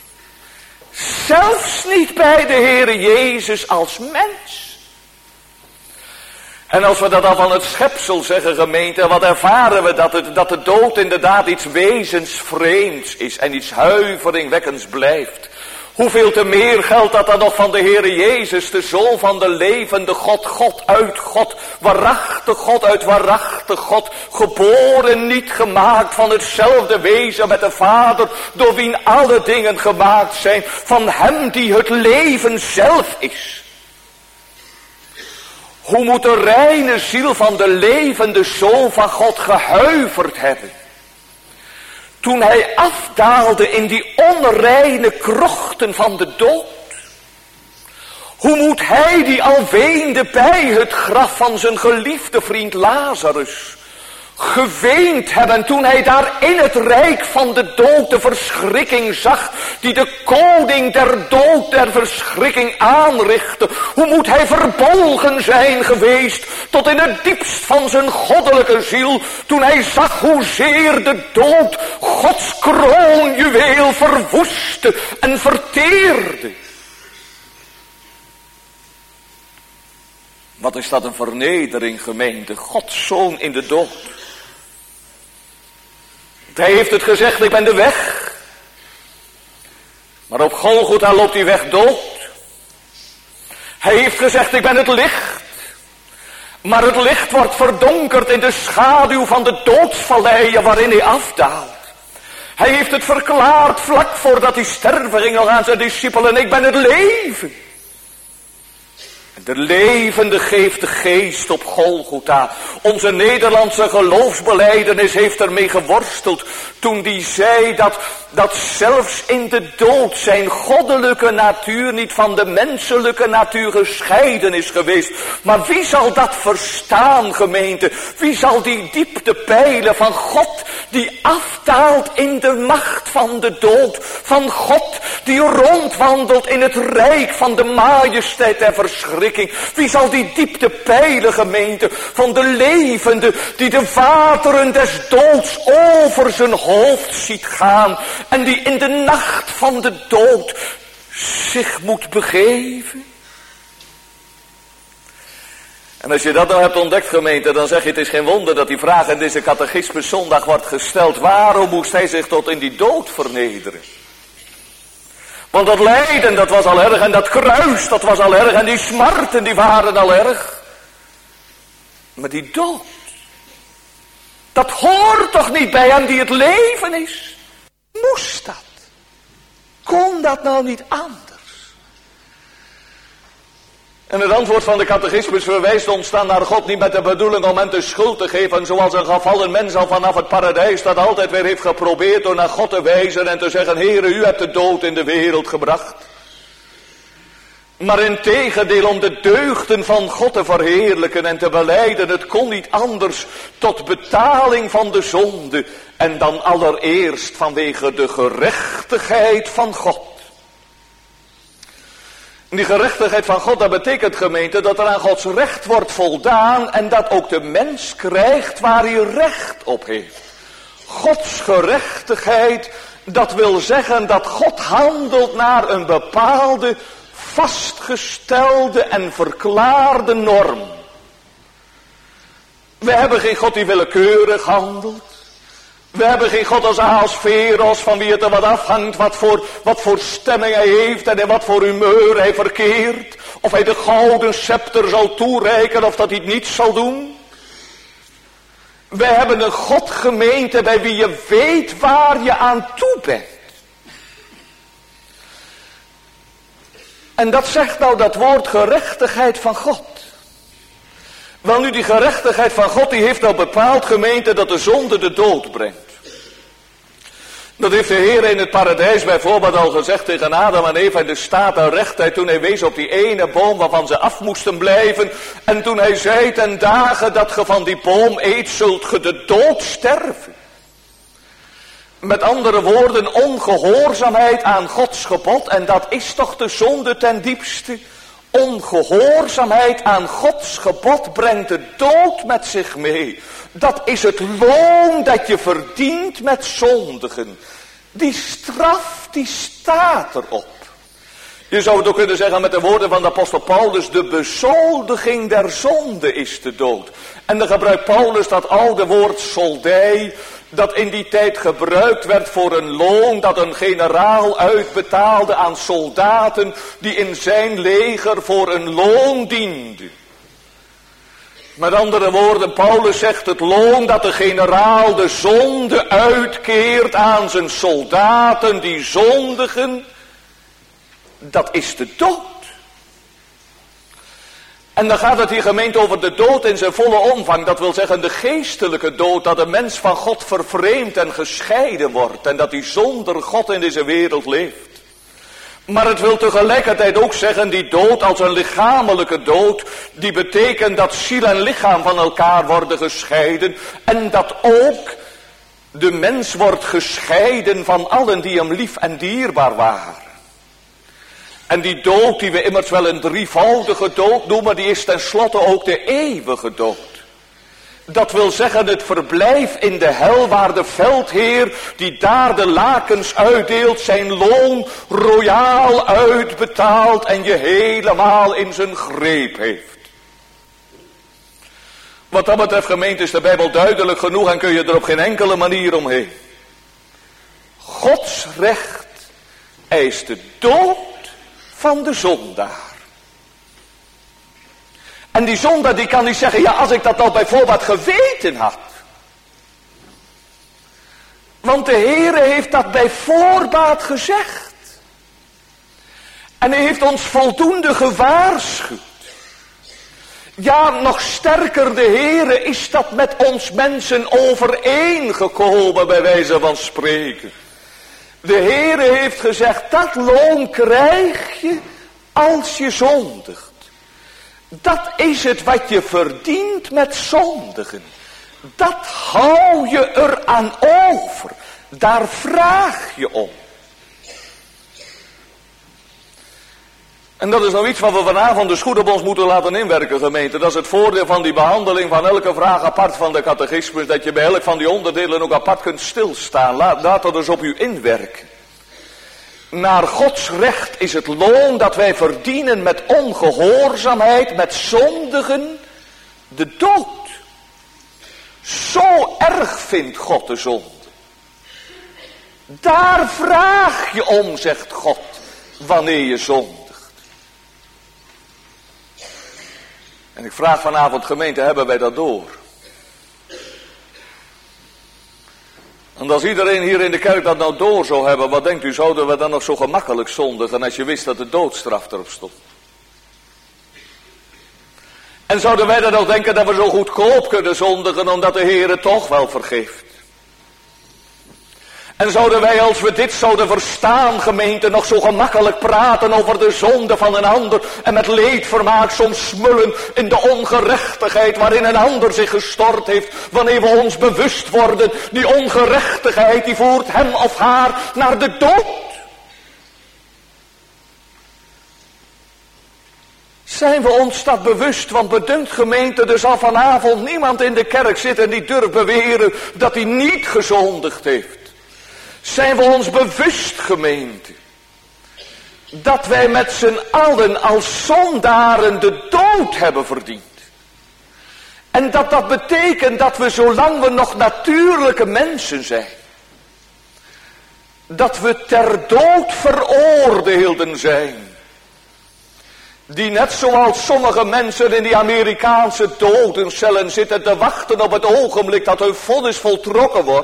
Zelfs niet bij de Heere Jezus als mens. En als we dat dan van het schepsel zeggen, gemeente, wat ervaren we dat, het, dat de dood inderdaad iets wezensvreemds is en iets huiveringwekkends blijft. Hoeveel te meer geldt dat dan nog van de Heere Jezus, de Zoon van de levende God, God uit God, waarachtig God uit waarachtig God, geboren, niet gemaakt, van hetzelfde wezen met de Vader, door wien alle dingen gemaakt zijn, van hem die het leven zelf is. Hoe moet de reine ziel van de levende Zoon van God gehuiverd hebben, toen hij afdaalde in die onreine krochten van de dood? Hoe moet hij die al weende bij het graf van zijn geliefde vriend Lazarus geweend hebben toen hij daar in het rijk van de dood de verschrikking zag die de koning der dood der verschrikking aanrichtte? Hoe moet hij verbolgen zijn geweest tot in het diepst van zijn goddelijke ziel toen hij zag hoezeer de dood Gods kroonjuweel verwoestte en verteerde? Wat is dat een vernedering, gemeente, Gods Zoon in de dood. Hij heeft het gezegd, ik ben de weg. Maar op Golgotha loopt die weg dood. Hij heeft gezegd, ik ben het licht. Maar het licht wordt verdonkerd in de schaduw van de doodsvalleien waarin hij afdaalt. Hij heeft het verklaard vlak voordat hij sterven ging nog aan zijn discipelen, ik ben het leven. De levende geeft de geest op Golgotha. Onze Nederlandse geloofsbelijdenis heeft ermee geworsteld. Toen die zei dat, dat zelfs in de dood zijn goddelijke natuur niet van de menselijke natuur gescheiden is geweest. Maar wie zal dat verstaan, gemeente? Wie zal die diepte peilen van God die afdaalt in de macht van de dood? Van God die rondwandelt in het rijk van de majesteit en verschrikking. Wie zal die diepte peilen, gemeente, van de levende die de wateren des doods over zijn hoofd ziet gaan en die in de nacht van de dood zich moet begeven? En als je dat nou hebt ontdekt, gemeente, dan zeg je, het is geen wonder dat die vraag in deze catechismus zondag wordt gesteld. Waarom moest hij zich tot in die dood vernederen? Want dat lijden, dat was al erg, en dat kruis, dat was al erg, en die smarten, die waren al erg. Maar die dood, dat hoort toch niet bij hem die het leven is? Moest dat? Kon dat nou niet anders? En het antwoord van de catechismus verwijst ons dan naar God niet met de bedoeling om hem de schuld te geven, zoals een gevallen mens al vanaf het paradijs dat altijd weer heeft geprobeerd door naar God te wijzen en te zeggen, Heere, u hebt de dood in de wereld gebracht. Maar integendeel om de deugden van God te verheerlijken en te belijden, het kon niet anders tot betaling van de zonde en dan allereerst vanwege de gerechtigheid van God. Die gerechtigheid van God, dat betekent, gemeente, dat er aan Gods recht wordt voldaan en dat ook de mens krijgt waar hij recht op heeft. Gods gerechtigheid, dat wil zeggen dat God handelt naar een bepaalde, vastgestelde en verklaarde norm. We hebben geen God die willekeurig handelt. We hebben geen God als Ahasveros, van wie het er wat afhangt, wat voor, wat voor stemming hij heeft en in wat voor humeur hij verkeert. Of hij de gouden scepter zal toereiken of dat hij het niet zal doen. We hebben een God, gemeente, bij wie je weet waar je aan toe bent. En dat zegt nou dat woord gerechtigheid van God. Wel nu, die gerechtigheid van God, die heeft nou bepaald, gemeente, dat de zonde de dood brengt. Dat heeft de Heer in het paradijs bijvoorbeeld al gezegd tegen Adam en Eva in de staat en rechtheid, toen hij wees op die ene boom waarvan ze af moesten blijven. En toen hij zei, ten dagen dat ge van die boom eet, zult ge de dood sterven. Met andere woorden, ongehoorzaamheid aan Gods gebod, en dat is toch de zonde ten diepste. Ongehoorzaamheid aan Gods gebod brengt de dood met zich mee. Dat is het loon dat je verdient met zondigen. Die straf, die staat erop. Je zou het ook kunnen zeggen met de woorden van de apostel Paulus, de bezoldiging der zonde is de dood. En dan gebruikt Paulus dat oude woord soldij, dat in die tijd gebruikt werd voor een loon dat een generaal uitbetaalde aan soldaten die in zijn leger voor een loon dienden. Met andere woorden, Paulus zegt het loon dat de generaal de zonde uitkeert aan zijn soldaten die zondigen, dat is de dood. En dan gaat het hier, gemeente, over de dood in zijn volle omvang. Dat wil zeggen de geestelijke dood, dat de mens van God vervreemd en gescheiden wordt. En dat hij zonder God in deze wereld leeft. Maar het wil tegelijkertijd ook zeggen, die dood als een lichamelijke dood, die betekent dat ziel en lichaam van elkaar worden gescheiden. En dat ook de mens wordt gescheiden van allen die hem lief en dierbaar waren. En die dood die we immers wel een drievoudige dood noemen, die is tenslotte ook de eeuwige dood. Dat wil zeggen het verblijf in de hel waar de veldheer die daar de lakens uitdeelt, zijn loon royaal uitbetaalt en je helemaal in zijn greep heeft. Wat dat betreft, gemeente, is de Bijbel duidelijk genoeg en kun je er op geen enkele manier omheen. Gods recht eist de dood van de zondaar. En die zondaar die kan niet zeggen, ja, als ik dat al bij voorbaat geweten had. Want de Heere heeft dat bij voorbaat gezegd. En hij heeft ons voldoende gewaarschuwd. Ja, nog sterker, de Heere is dat met ons mensen overeengekomen, bij wijze van spreken. De Heere heeft gezegd, dat loon krijg je als je zondigt. Dat is het wat je verdient met zondigen. Dat hou je er aan over. Daar vraag je om. En dat is nou iets wat we vanavond dus goed op ons moeten laten inwerken, gemeente. Dat is het voordeel van die behandeling van elke vraag apart van de catechismus. Dat je bij elk van die onderdelen ook apart kunt stilstaan. Laat, laat dat dus op u inwerken. Naar Gods recht is het loon dat wij verdienen met ongehoorzaamheid, met zondigen, de dood. Zo erg vindt God de zonde. Daar vraag je om, zegt God, wanneer je zondigt. En ik vraag vanavond, gemeente, hebben wij dat door? En als iedereen hier in de kerk dat nou door zou hebben, wat denkt u, zouden we dan nog zo gemakkelijk zondigen als je wist dat de doodstraf erop stond? En zouden wij dan nog denken dat we zo goedkoop kunnen zondigen, omdat de Heer het toch wel vergeeft? En zouden wij, als we dit zouden verstaan, gemeente, nog zo gemakkelijk praten over de zonde van een ander en met leedvermaak soms smullen in de ongerechtigheid waarin een ander zich gestort heeft, wanneer we ons bewust worden, die ongerechtigheid die voert hem of haar naar de dood. Zijn we ons dat bewust, want bedunkt, gemeente, er zal vanavond niemand in de kerk zitten die durft beweren dat hij niet gezondigd heeft. Zijn we ons bewust, gemeente, dat wij met z'n allen als zondaren de dood hebben verdiend. En dat dat betekent dat we, zolang we nog natuurlijke mensen zijn, dat we ter dood veroordeelden zijn. Die net zoals sommige mensen in die Amerikaanse dodencellen zitten te wachten op het ogenblik dat hun vonnis voltrokken wordt.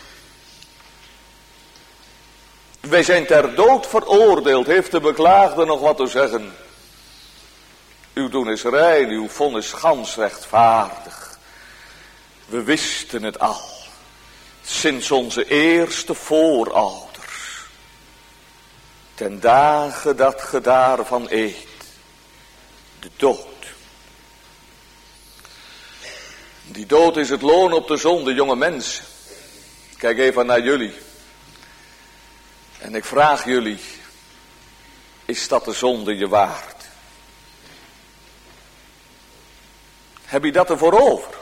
Wij zijn ter dood veroordeeld, heeft de beklaagde nog wat te zeggen. Uw doen is rein, uw vonnis gans rechtvaardig. We wisten het al, sinds onze eerste voorouders. Ten dagen dat ge daarvan eet, de dood. Die dood is het loon op de zonde, jonge mensen. Kijk even naar jullie. En ik vraag jullie, is dat de zonde je waard? Heb je dat ervoor over?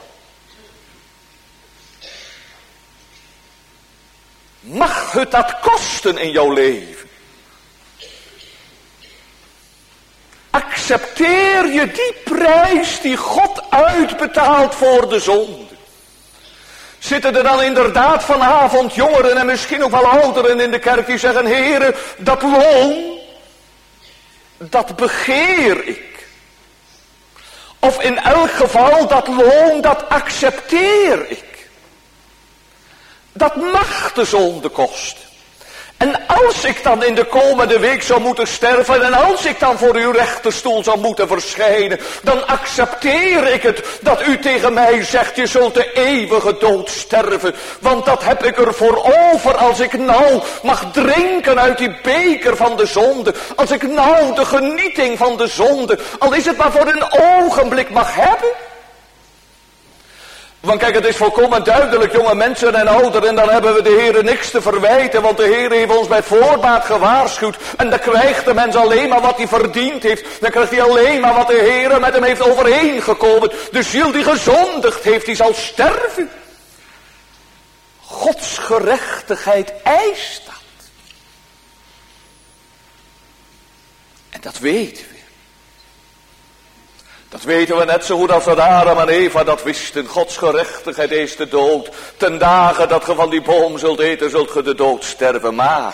Mag het dat kosten in jouw leven? Accepteer je die prijs die God uitbetaalt voor de zonde? Zitten er dan inderdaad vanavond jongeren en misschien ook wel ouderen in de kerk die zeggen, Heere, dat loon, dat begeer ik. Of in elk geval, dat loon, dat accepteer ik. Dat mag de zonde kosten. En als ik dan in de komende week zou moeten sterven en als ik dan voor uw rechterstoel zou moeten verschijnen, dan accepteer ik het dat u tegen mij zegt, je zult de eeuwige dood sterven. Want dat heb ik er voor over als ik nou mag drinken uit die beker van de zonde. Als ik nou de genieting van de zonde, al is het maar voor een ogenblik, mag hebben. Want kijk, het is volkomen duidelijk, jonge mensen en ouderen, dan hebben we de Heere niks te verwijten, want de Heere heeft ons bij voorbaat gewaarschuwd. En dan krijgt de mens alleen maar wat hij verdiend heeft. Dan krijgt hij alleen maar wat de Heere met hem heeft overeengekomen. De ziel die gezondigd heeft, die zal sterven. Gods gerechtigheid eist dat. En dat weten we. Dat weten we net zo goed als dat Adam en Eva dat wisten. Gods gerechtigheid is de dood. Ten dagen dat ge van die boom zult eten, zult ge de dood sterven. Maar,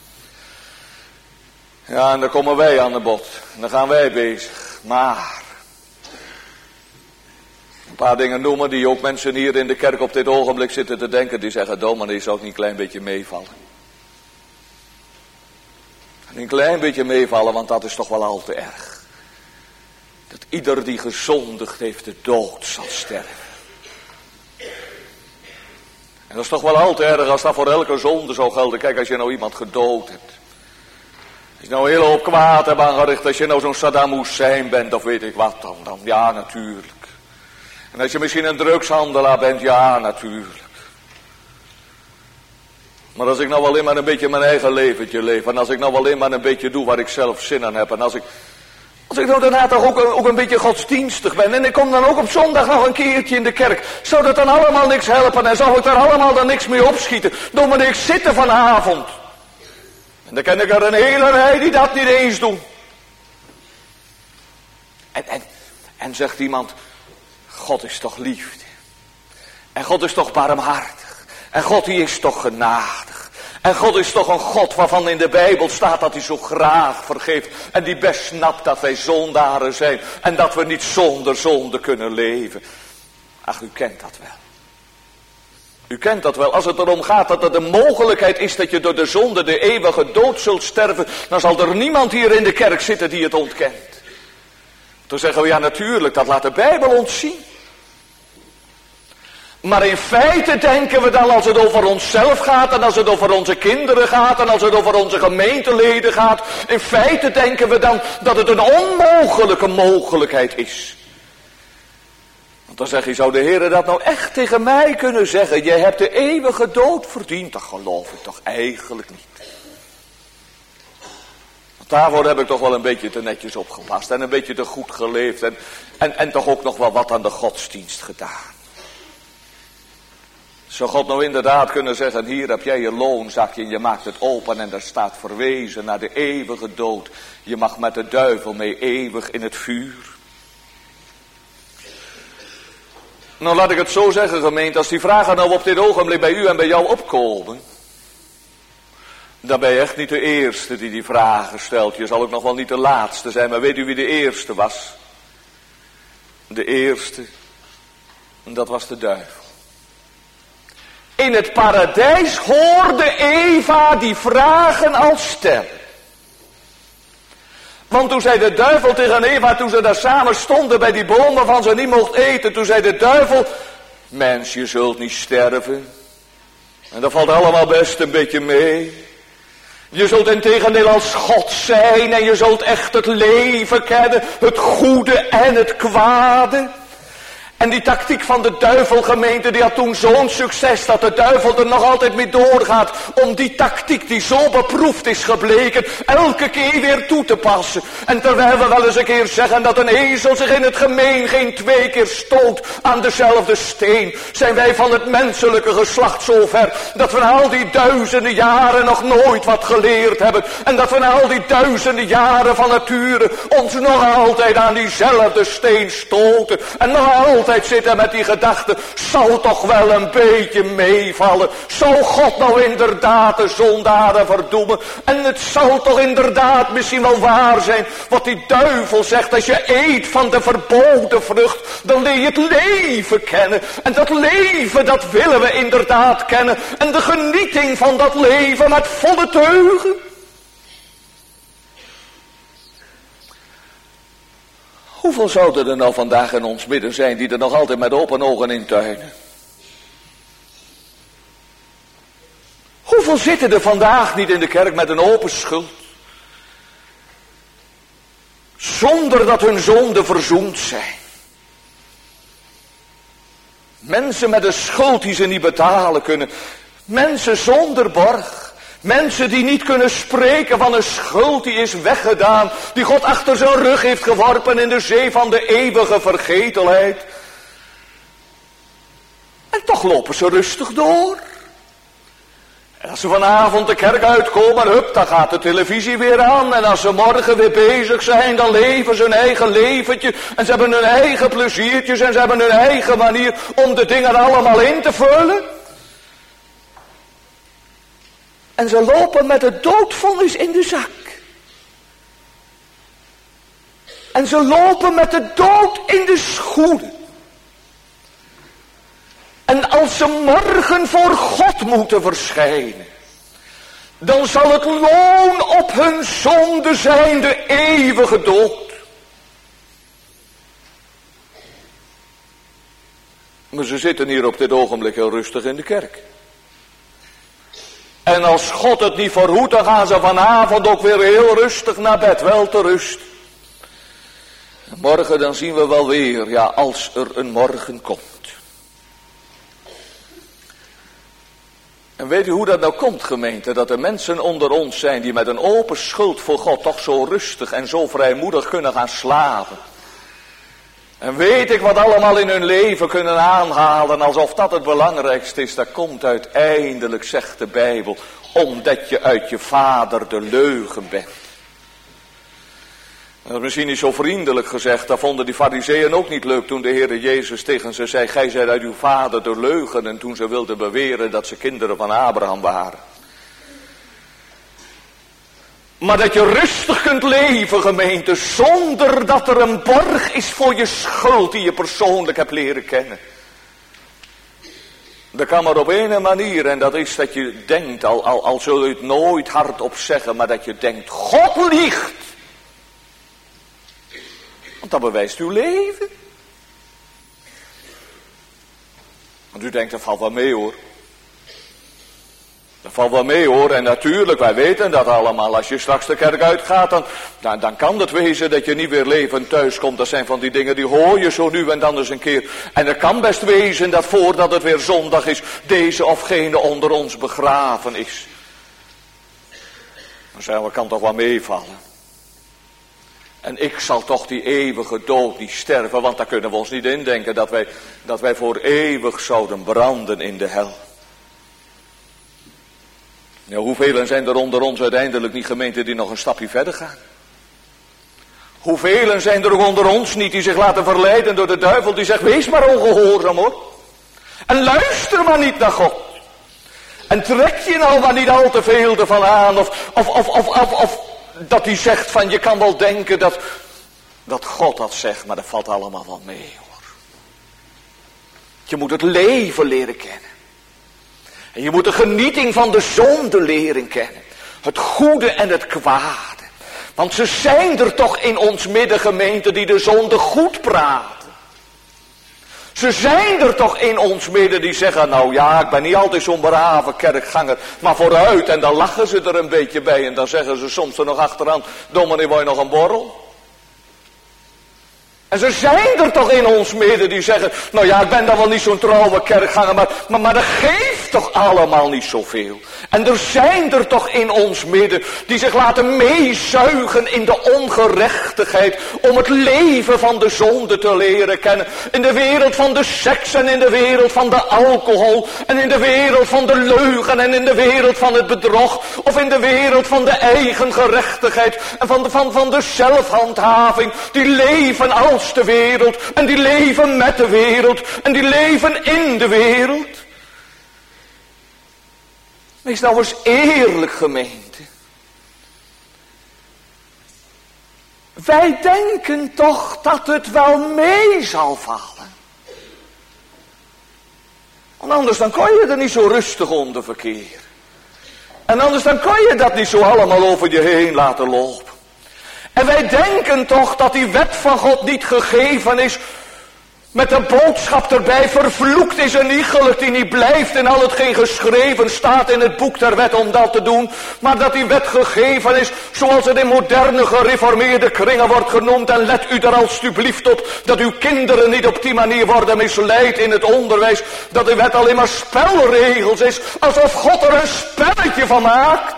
ja, en dan komen wij aan de bod. En dan gaan wij bezig. Maar, een paar dingen noemen die ook mensen hier in de kerk op dit ogenblik zitten te denken. Die zeggen, dominee, zou ook niet een klein beetje meevallen. Een klein beetje meevallen, want dat is toch wel al te erg. Dat ieder die gezondigd heeft de dood zal sterven. En dat is toch wel al te erg als dat voor elke zonde zou gelden. Kijk, als je nou iemand gedood hebt. Als je nou heel hoop kwaad hebt aangericht. Als je nou zo'n Saddam Hussein bent of weet ik wat dan. dan ja, natuurlijk. En als je misschien een drugshandelaar bent. Ja, natuurlijk. Maar als ik nou alleen maar een beetje mijn eigen leventje leef. En als ik nou alleen maar een beetje doe waar ik zelf zin aan heb. En als ik... Als ik nou daarna toch ook, ook een beetje godsdienstig ben. En ik kom dan ook op zondag nog een keertje in de kerk. Zou dat dan allemaal niks helpen? En zou ik daar allemaal dan niks mee opschieten? Dan moet ik zitten vanavond. En dan ken ik er een hele rij die dat niet eens doen. En, en, en zegt iemand. God is toch liefde. En God is toch barmhartig. En God die is toch genadig. En God is toch een God waarvan in de Bijbel staat dat hij zo graag vergeeft. En die best snapt dat wij zondaren zijn. En dat we niet zonder zonde kunnen leven. Ach, u kent dat wel. U kent dat wel. Als het erom gaat dat er de mogelijkheid is dat je door de zonde de eeuwige dood zult sterven. Dan zal er niemand hier in de kerk zitten die het ontkent. Toen zeggen we ja natuurlijk, dat laat de Bijbel ons zien. Maar in feite denken we dan als het over onszelf gaat en als het over onze kinderen gaat en als het over onze gemeenteleden gaat. In feite denken we dan dat het een onmogelijke mogelijkheid is. Want dan zeg je, zou de Heer dat nou echt tegen mij kunnen zeggen? Jij hebt de eeuwige dood verdiend. Dat geloof ik toch eigenlijk niet. Want daarvoor heb ik toch wel een beetje te netjes opgepast en een beetje te goed geleefd en, en, en toch ook nog wel wat aan de godsdienst gedaan. Zou God nou inderdaad kunnen zeggen, hier heb jij je loonzakje en je maakt het open en daar staat verwezen naar de eeuwige dood. Je mag met de duivel mee eeuwig in het vuur. Nou laat ik het zo zeggen gemeente, als die vragen nou op dit ogenblik bij u en bij jou opkomen. Dan ben je echt niet de eerste die die vragen stelt. Je zal ook nog wel niet de laatste zijn, maar weet u wie de eerste was? De eerste, dat was de duivel. In het paradijs hoorde Eva die vragen al stellen. Want toen zei de duivel tegen Eva, toen ze daar samen stonden bij die boom waarvan ze niet mocht eten. Toen zei de duivel, mens, je zult niet sterven. En dat valt allemaal best een beetje mee. Je zult integendeel als God zijn en je zult echt het leven kennen. Het goede en het kwade. En die tactiek van de duivelgemeente, die had toen zo'n succes dat de duivel er nog altijd mee doorgaat om die tactiek die zo beproefd is gebleken, elke keer weer toe te passen. En terwijl we wel eens een keer zeggen dat een ezel zich in het gemeen geen twee keer stoot aan dezelfde steen, zijn wij van het menselijke geslacht zo ver dat we na al die duizenden jaren nog nooit wat geleerd hebben. En dat we na al die duizenden jaren van nature ons nog altijd aan diezelfde steen stoten. En nog altijd zitten met die gedachte, zal toch wel een beetje meevallen. Zou God nou inderdaad de zondaren verdoemen? En het zal toch inderdaad misschien wel waar zijn wat die duivel zegt. Als je eet van de verboden vrucht, dan leer je het leven kennen. En dat leven, dat willen we inderdaad kennen. En de genieting van dat leven met volle teugen. Hoeveel zouden er nou vandaag in ons midden zijn die er nog altijd met open ogen in tuinen? Hoeveel zitten er vandaag niet in de kerk met een open schuld? Zonder dat hun zonden verzoend zijn. Mensen met een schuld die ze niet betalen kunnen. Mensen zonder borg. Mensen die niet kunnen spreken van een schuld die is weggedaan. Die God achter zijn rug heeft geworpen in de zee van de eeuwige vergetelheid. En toch lopen ze rustig door. En als ze vanavond de kerk uitkomen, hup, dan gaat de televisie weer aan. En als ze morgen weer bezig zijn, dan leven ze hun eigen leventje. En ze hebben hun eigen pleziertjes en ze hebben hun eigen manier om de dingen allemaal in te vullen. En ze lopen met het doodvonnis in de zak. En ze lopen met de dood in de schoenen. En als ze morgen voor God moeten verschijnen, dan zal het loon op hun zonde zijn de eeuwige dood. Maar ze zitten hier op dit ogenblik heel rustig in de kerk. En als God het niet verhoedt, dan gaan ze vanavond ook weer heel rustig naar bed, wel te rust. En morgen dan zien we wel weer, ja, als er een morgen komt. En weet u hoe dat nou komt, gemeente? Dat er mensen onder ons zijn die met een open schuld voor God toch zo rustig en zo vrijmoedig kunnen gaan slapen. En weet ik wat allemaal in hun leven kunnen aanhalen, alsof dat het belangrijkste is. Dat komt uiteindelijk, zegt de Bijbel, omdat je uit je vader de leugen bent. Dat is misschien niet zo vriendelijk gezegd, dat vonden die farizeeën ook niet leuk toen de Heere Jezus tegen ze zei, gij zijt uit uw vader de leugen, en toen ze wilden beweren dat ze kinderen van Abraham waren. Maar dat je rustig kunt leven, gemeente, zonder dat er een borg is voor je schuld die je persoonlijk hebt leren kennen. Dat kan maar op één manier, en dat is dat je denkt, al, al, al zul je het nooit hardop zeggen, maar dat je denkt, God liegt. Want dat bewijst uw leven. Want u denkt, dat valt wel mee hoor. Dat valt wel mee hoor, en natuurlijk, wij weten dat allemaal. Als je straks de kerk uitgaat, dan, dan, dan kan het wezen dat je niet weer levend thuis komt. Dat zijn van die dingen, die hoor je zo nu en dan eens een keer. En het kan best wezen dat voordat het weer zondag is, deze of gene onder ons begraven is. Dan zeggen we, kan toch wel meevallen. En ik zal toch die eeuwige dood niet sterven, want daar kunnen we ons niet indenken dat wij, dat wij voor eeuwig zouden branden in de hel. Ja, hoeveel zijn er onder ons uiteindelijk niet, gemeente, die nog een stapje verder gaan? Hoeveel zijn er onder ons niet die zich laten verleiden door de duivel, die zegt, wees maar ongehoorzaam hoor. En luister maar niet naar God. En trek je nou maar niet al te veel ervan aan, of, of, of, of, of, of dat hij zegt van, je kan wel denken dat, dat God dat zegt, maar dat valt allemaal wel mee hoor. Je moet het leven leren kennen. En je moet de genieting van de zonde leren kennen. Het goede en het kwade. Want ze zijn er toch in ons midden, gemeente, die de zonde goed praten. Ze zijn er toch in ons midden die zeggen, nou ja, ik ben niet altijd zo'n brave kerkganger, maar vooruit. En dan lachen ze er een beetje bij en dan zeggen ze soms er nog achteraan, dominee, wil je nog een borrel? En ze zijn er toch in ons midden die zeggen, nou ja, ik ben dan wel niet zo'n trouwe kerkganger, maar, maar, maar dat geeft toch allemaal niet zoveel. En er zijn er toch in ons midden die zich laten meezuigen in de ongerechtigheid om het leven van de zonde te leren kennen. In de wereld van de seks en in de wereld van de alcohol en in de wereld van de leugen en in de wereld van het bedrog of in de wereld van de eigen gerechtigheid en van de, van, van de zelfhandhaving. Die leven als de wereld en die leven met de wereld en die leven in de wereld. Wees nou eens eerlijk, gemeente. Wij denken toch dat het wel mee zal vallen. Want anders dan kon je er niet zo rustig onder verkeren. En anders dan kon je dat niet zo allemaal over je heen laten lopen. En wij denken toch dat die wet van God niet gegeven is met de boodschap erbij, vervloekt is een iegelijk die niet blijft in al hetgeen geschreven staat in het boek der wet om dat te doen. Maar dat die wet gegeven is zoals het in moderne gereformeerde kringen wordt genoemd. En let u er alstublieft op dat uw kinderen niet op die manier worden misleid in het onderwijs. Dat de wet alleen maar spelregels is, alsof God er een spelletje van maakt.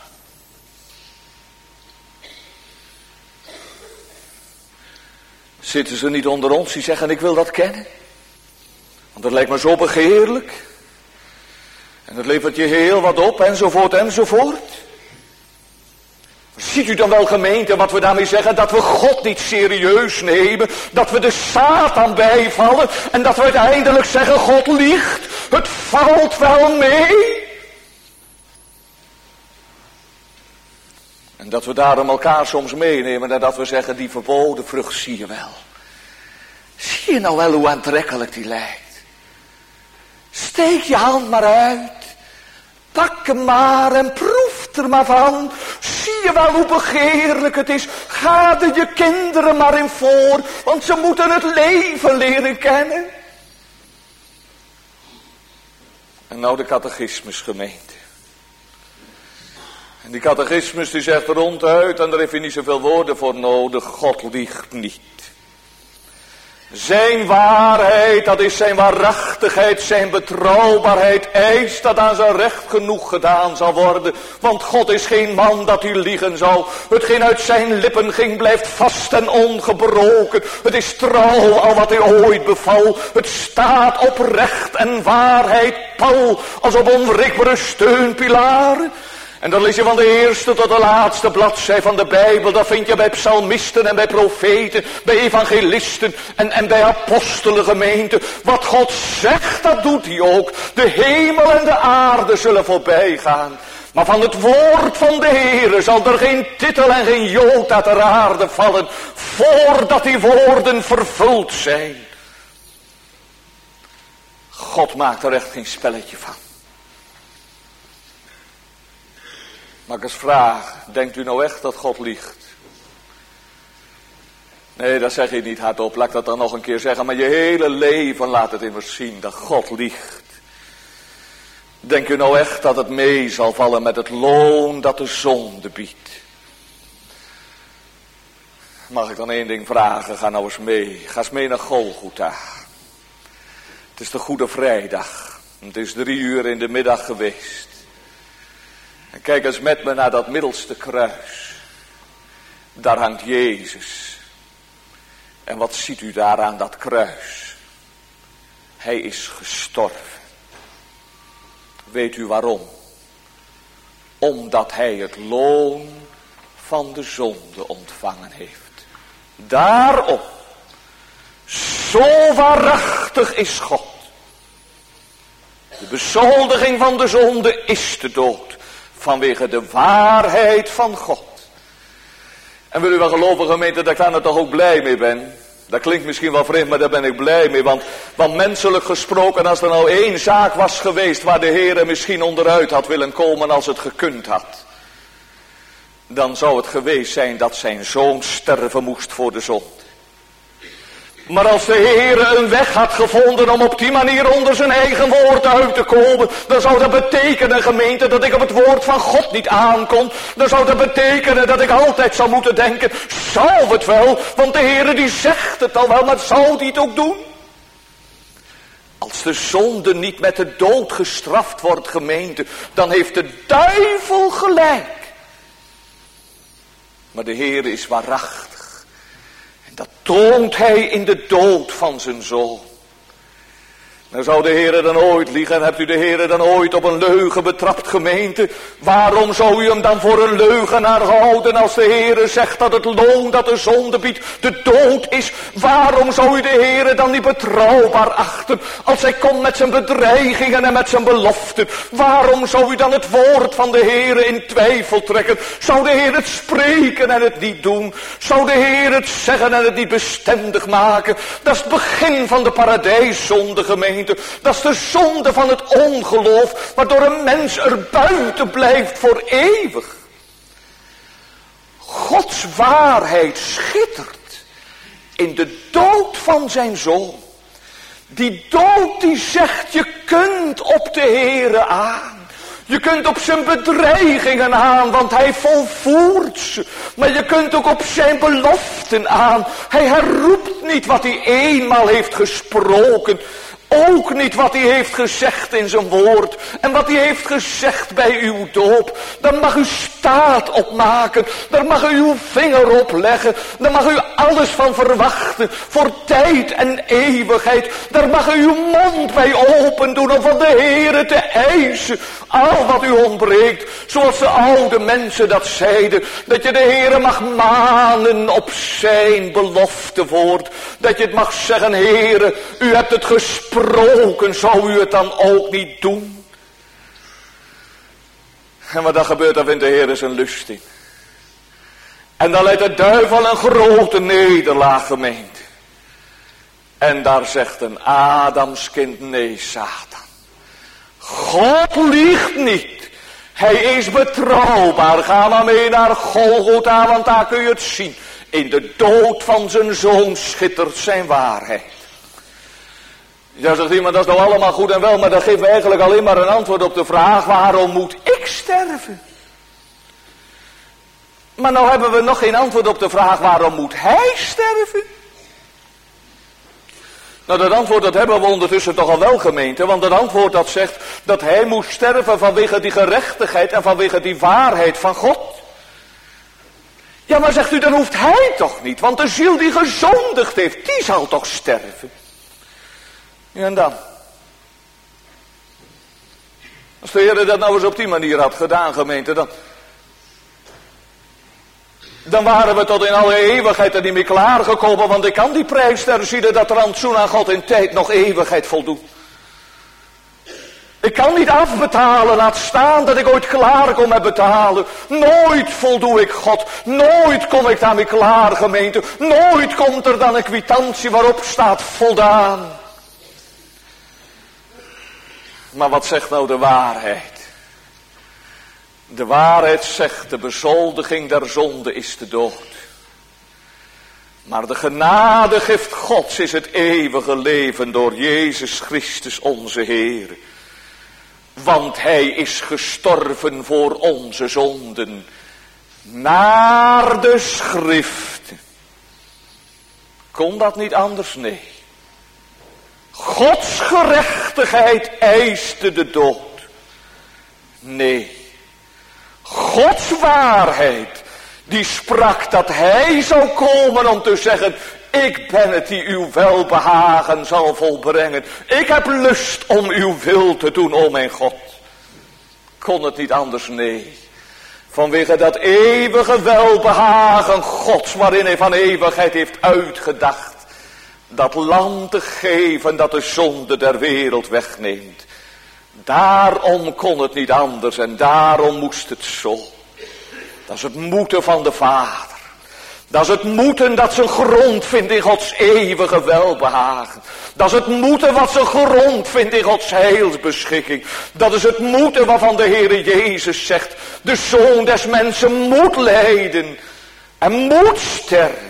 Zitten ze niet onder ons die zeggen, ik wil dat kennen? Want dat lijkt me zo begeerlijk. En dat levert je heel wat op, enzovoort, enzovoort. Ziet u dan wel, gemeente, wat we daarmee zeggen? Dat we God niet serieus nemen. Dat we de Satan bijvallen. En dat we uiteindelijk zeggen, God liegt. Het valt wel mee. En dat we daarom elkaar soms meenemen en dat we zeggen, die verboden vrucht zie je wel. Zie je nou wel hoe aantrekkelijk die lijkt? Steek je hand maar uit. Pak hem maar en proef er maar van. Zie je wel hoe begeerlijk het is? Ga er je kinderen maar in voor, want ze moeten het leven leren kennen. En nou de catechismus, gemeente. En die catechismus die zegt ronduit, en daar heeft hij niet zoveel woorden voor nodig, God liegt niet. Zijn waarheid, dat is zijn waarachtigheid, zijn betrouwbaarheid, eist dat aan zijn recht genoeg gedaan zal worden. Want God is geen man dat hij liegen zal. Hetgeen uit zijn lippen ging blijft vast en ongebroken. Het is trouw al wat hij ooit beval. Het staat op recht en waarheid pal, als op onwrikbare steunpilaren. En dan lees je van de eerste tot de laatste bladzij van de Bijbel. Dat vind je bij psalmisten en bij profeten, bij evangelisten en, en bij apostelen gemeenten. Wat God zegt, dat doet hij ook. De hemel en de aarde zullen voorbij gaan. Maar van het woord van de Heere zal er geen titel en geen jota ter aarde vallen, voordat die woorden vervuld zijn. God maakt er echt geen spelletje van. Mag ik eens vragen, denkt u nou echt dat God liegt? Nee, dat zeg je niet hardop, laat ik dat dan nog een keer zeggen, maar je hele leven laat het immers zien dat God liegt. Denkt u nou echt dat het mee zal vallen met het loon dat de zonde biedt? Mag ik dan één ding vragen, ga nou eens mee, ga eens mee naar Golgotha. Het is de Goede Vrijdag, het is drie uur in de middag geweest. En kijk eens met me naar dat middelste kruis. Daar hangt Jezus. En wat ziet u daar aan dat kruis? Hij is gestorven. Weet u waarom? Omdat hij het loon van de zonde ontvangen heeft. Daarom. Zo waarachtig is God. De bezoldiging van de zonde is de dood. Vanwege de waarheid van God. En wil u wel geloven, gemeente, dat ik daar nou toch ook blij mee ben. Dat klinkt misschien wel vreemd, maar daar ben ik blij mee. Want, want menselijk gesproken, als er nou één zaak was geweest waar de Heere misschien onderuit had willen komen als het gekund had. Dan zou het geweest zijn dat zijn zoon sterven moest voor de zonde. Maar als de Heere een weg had gevonden om op die manier onder zijn eigen woord uit te komen, dan zou dat betekenen, gemeente, dat ik op het woord van God niet aankom. Dan zou dat betekenen dat ik altijd zou moeten denken, zou het wel, want de Heere die zegt het al wel, maar zou die het ook doen? Als de zonde niet met de dood gestraft wordt, gemeente, dan heeft de duivel gelijk. Maar de Heere is waarachtig. Dat toont hij in de dood van zijn zoon. Dan zou de Heere dan ooit liegen. Hebt u de Heere dan ooit op een leugen betrapt, gemeente? Waarom zou u hem dan voor een leugenaar houden als de Heere zegt dat het loon dat de zonde biedt de dood is? Waarom zou u de Heere dan niet betrouwbaar achten als hij komt met zijn bedreigingen en met zijn beloften? Waarom zou u dan het woord van de Heere in twijfel trekken? Zou de Heer het spreken en het niet doen? Zou de Heer het zeggen en het niet bestendig maken? Dat is het begin van de paradijszonde, gemeente. Dat is de zonde van het ongeloof, waardoor een mens er buiten blijft voor eeuwig. Gods waarheid schittert in de dood van zijn zoon. Die dood die zegt, je kunt op de Heere aan. Je kunt op zijn bedreigingen aan, want hij volvoert ze. Maar je kunt ook op zijn beloften aan. Hij herroept niet wat hij eenmaal heeft gesproken. Ook niet wat hij heeft gezegd in zijn woord. En wat hij heeft gezegd bij uw doop. Daar mag u staat op maken. Daar mag u uw vinger op leggen. Daar mag u alles van verwachten. Voor tijd en eeuwigheid. Daar mag u uw mond bij open doen om van de Heere te eisen. Al wat u ontbreekt. Zoals de oude mensen dat zeiden. Dat je de Heere mag manen op zijn beloftewoord. Dat je het mag zeggen, Heere, u hebt het gesproken. Zou u het dan ook niet doen? En wat dan gebeurt, dan vindt de Heer zijn lust in. En dan leidt de duivel een grote nederlaag, gemeente. En daar zegt een Adamskind, nee, Satan. God liegt niet. Hij is betrouwbaar. Ga maar mee naar Golgotha, want daar kun je het zien. In de dood van zijn zoon schittert zijn waarheid. Ja, zegt iemand, dat is nou allemaal goed en wel, maar dat geeft me eigenlijk alleen maar een antwoord op de vraag, waarom moet ik sterven? Maar nou hebben we nog geen antwoord op de vraag, waarom moet hij sterven? Nou, dat antwoord dat hebben we ondertussen toch al wel, gemeente, want het antwoord dat zegt dat hij moest sterven vanwege die gerechtigheid en vanwege die waarheid van God. Ja, maar zegt u, dan hoeft hij toch niet, want de ziel die gezondigd heeft, die zal toch sterven? Ja, en dan? Als de Heer dat nou eens op die manier had gedaan, gemeente, dan... Dan waren we tot in alle eeuwigheid er niet meer klaargekomen, want ik kan die prijs ter ziele dat rantsoen aan God in tijd nog eeuwigheid voldoen. Ik kan niet afbetalen, laat staan dat ik ooit klaar kom met betalen. Nooit voldoe ik God, nooit kom ik daarmee klaar, gemeente. Nooit komt er dan een kwitantie waarop staat voldaan. Maar wat zegt nou de waarheid? De waarheid zegt, de bezoldiging der zonde is de dood. Maar de genadegift Gods is het eeuwige leven door Jezus Christus onze Heer. Want hij is gestorven voor onze zonden, naar de schriften. Kon dat niet anders? Nee. Gods gerechtigheid eiste de dood. Nee. Gods waarheid, die sprak dat hij zou komen om te zeggen, ik ben het die uw welbehagen zal volbrengen. Ik heb lust om uw wil te doen, o mijn God. Kon het niet anders? Nee. Vanwege dat eeuwige welbehagen Gods, waarin hij van eeuwigheid heeft uitgedacht, dat lam te geven dat de zonde der wereld wegneemt. Daarom kon het niet anders en daarom moest het zo. Dat is het moeten van de Vader. Dat is het moeten dat zijn grond vindt in Gods eeuwige welbehagen. Dat is het moeten wat zijn grond vindt in Gods heilsbeschikking. Dat is het moeten waarvan de Heere Jezus zegt, de Zoon des mensen moet lijden en moet sterven.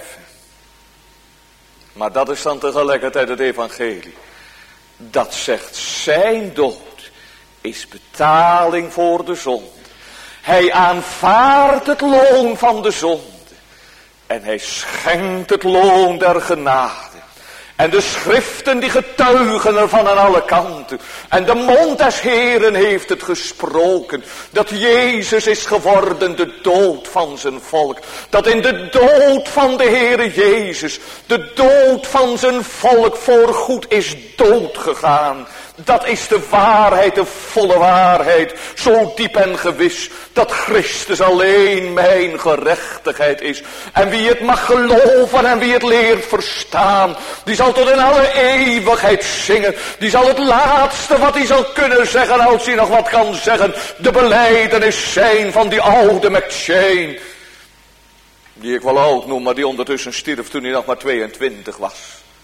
Maar dat is dan tegelijkertijd het evangelie. Dat zegt, zijn dood is betaling voor de zonde. Hij aanvaardt het loon van de zonde. En hij schenkt het loon der genade. En de schriften die getuigen ervan aan alle kanten. En de mond des Heeren heeft het gesproken. Dat Jezus is geworden de dood van zijn volk. Dat in de dood van de Heere Jezus de dood van zijn volk voorgoed is doodgegaan. Dat is de waarheid, de volle waarheid. Zo diep en gewis dat Christus alleen mijn gerechtigheid is. En wie het mag geloven en wie het leert verstaan, die zal tot in alle eeuwigheid zingen. Die zal het laatste wat hij zal kunnen zeggen, als hij nog wat kan zeggen, de belijdenis zijn van die oude McShane. Die ik wel oud noem, maar die ondertussen stierf toen hij nog maar tweeëntwintig was.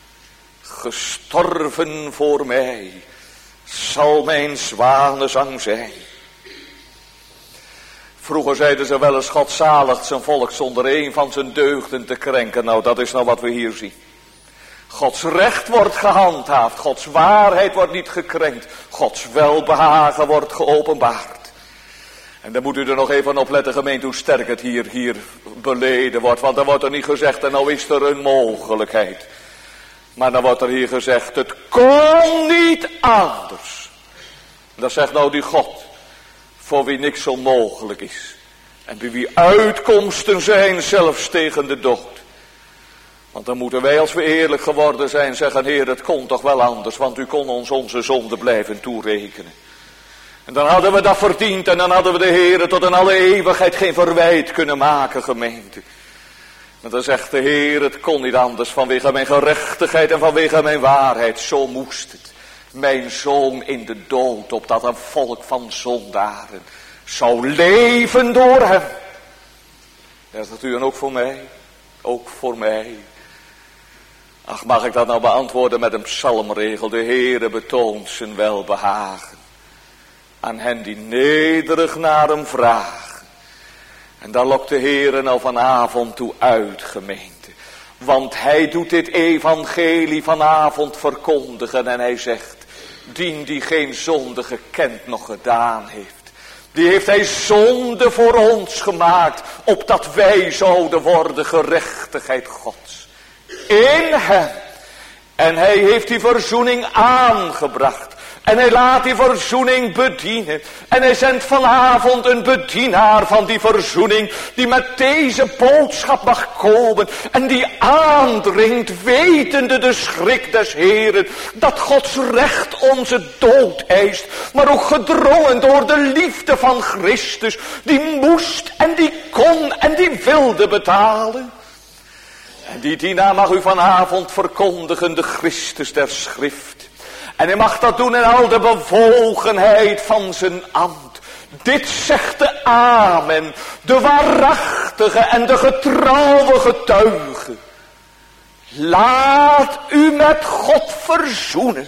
Gestorven voor mij zal mijn zwanenzang zijn. Vroeger zeiden ze wel eens, God zaligt zijn volk zonder een van zijn deugden te krenken. Nou, dat is nou wat we hier zien. Gods recht wordt gehandhaafd. Gods waarheid wordt niet gekrenkt. Gods welbehagen wordt geopenbaard. En dan moet u er nog even op letten, gemeente, hoe sterk het hier, hier beleden wordt. Want dan wordt er niet gezegd, en nou is er een mogelijkheid. Maar dan wordt er hier gezegd, het kon niet anders. Dat zegt nou die God, voor wie niks onmogelijk is. En bij wie uitkomsten zijn, zelfs tegen de dood. Want dan moeten wij, als we eerlijk geworden zijn, zeggen, Heer, het kon toch wel anders. Want u kon ons onze zonde blijven toerekenen. En dan hadden we dat verdiend en dan hadden we de Heer tot in alle eeuwigheid geen verwijt kunnen maken, gemeente. Maar dan zegt de Heer, het kon niet anders, vanwege mijn gerechtigheid en vanwege mijn waarheid. Zo moest het. Mijn zoon in de dood, opdat een volk van zondaren zou leven door hem. Dat is natuurlijk ook voor mij. Ook voor mij. Ach, mag ik dat nou beantwoorden met een psalmregel. De Heere betoont zijn welbehagen aan hen die nederig naar hem vragen. En daar lokt de Heere nou vanavond toe uit, gemeente. Want hij doet dit evangelie vanavond verkondigen en hij zegt, dien die geen zonde gekend nog gedaan heeft, die heeft hij zonde voor ons gemaakt, opdat wij zouden worden gerechtigheid Gods. In hem. En hij heeft die verzoening aangebracht. En hij laat die verzoening bedienen. En hij zendt vanavond een bedienaar van die verzoening, die met deze boodschap mag komen. En die aandringt, wetende de schrik des Heren, dat Gods recht onze dood eist. Maar ook gedrongen door de liefde van Christus, die moest en die kon en die wilde betalen. En die dienaar mag u vanavond verkondigen, de Christus der Schrift. En hij mag dat doen in al de bewogenheid van zijn ambt. Dit zegt de Amen, de waarachtige en de getrouwe getuige. Laat u met God verzoenen.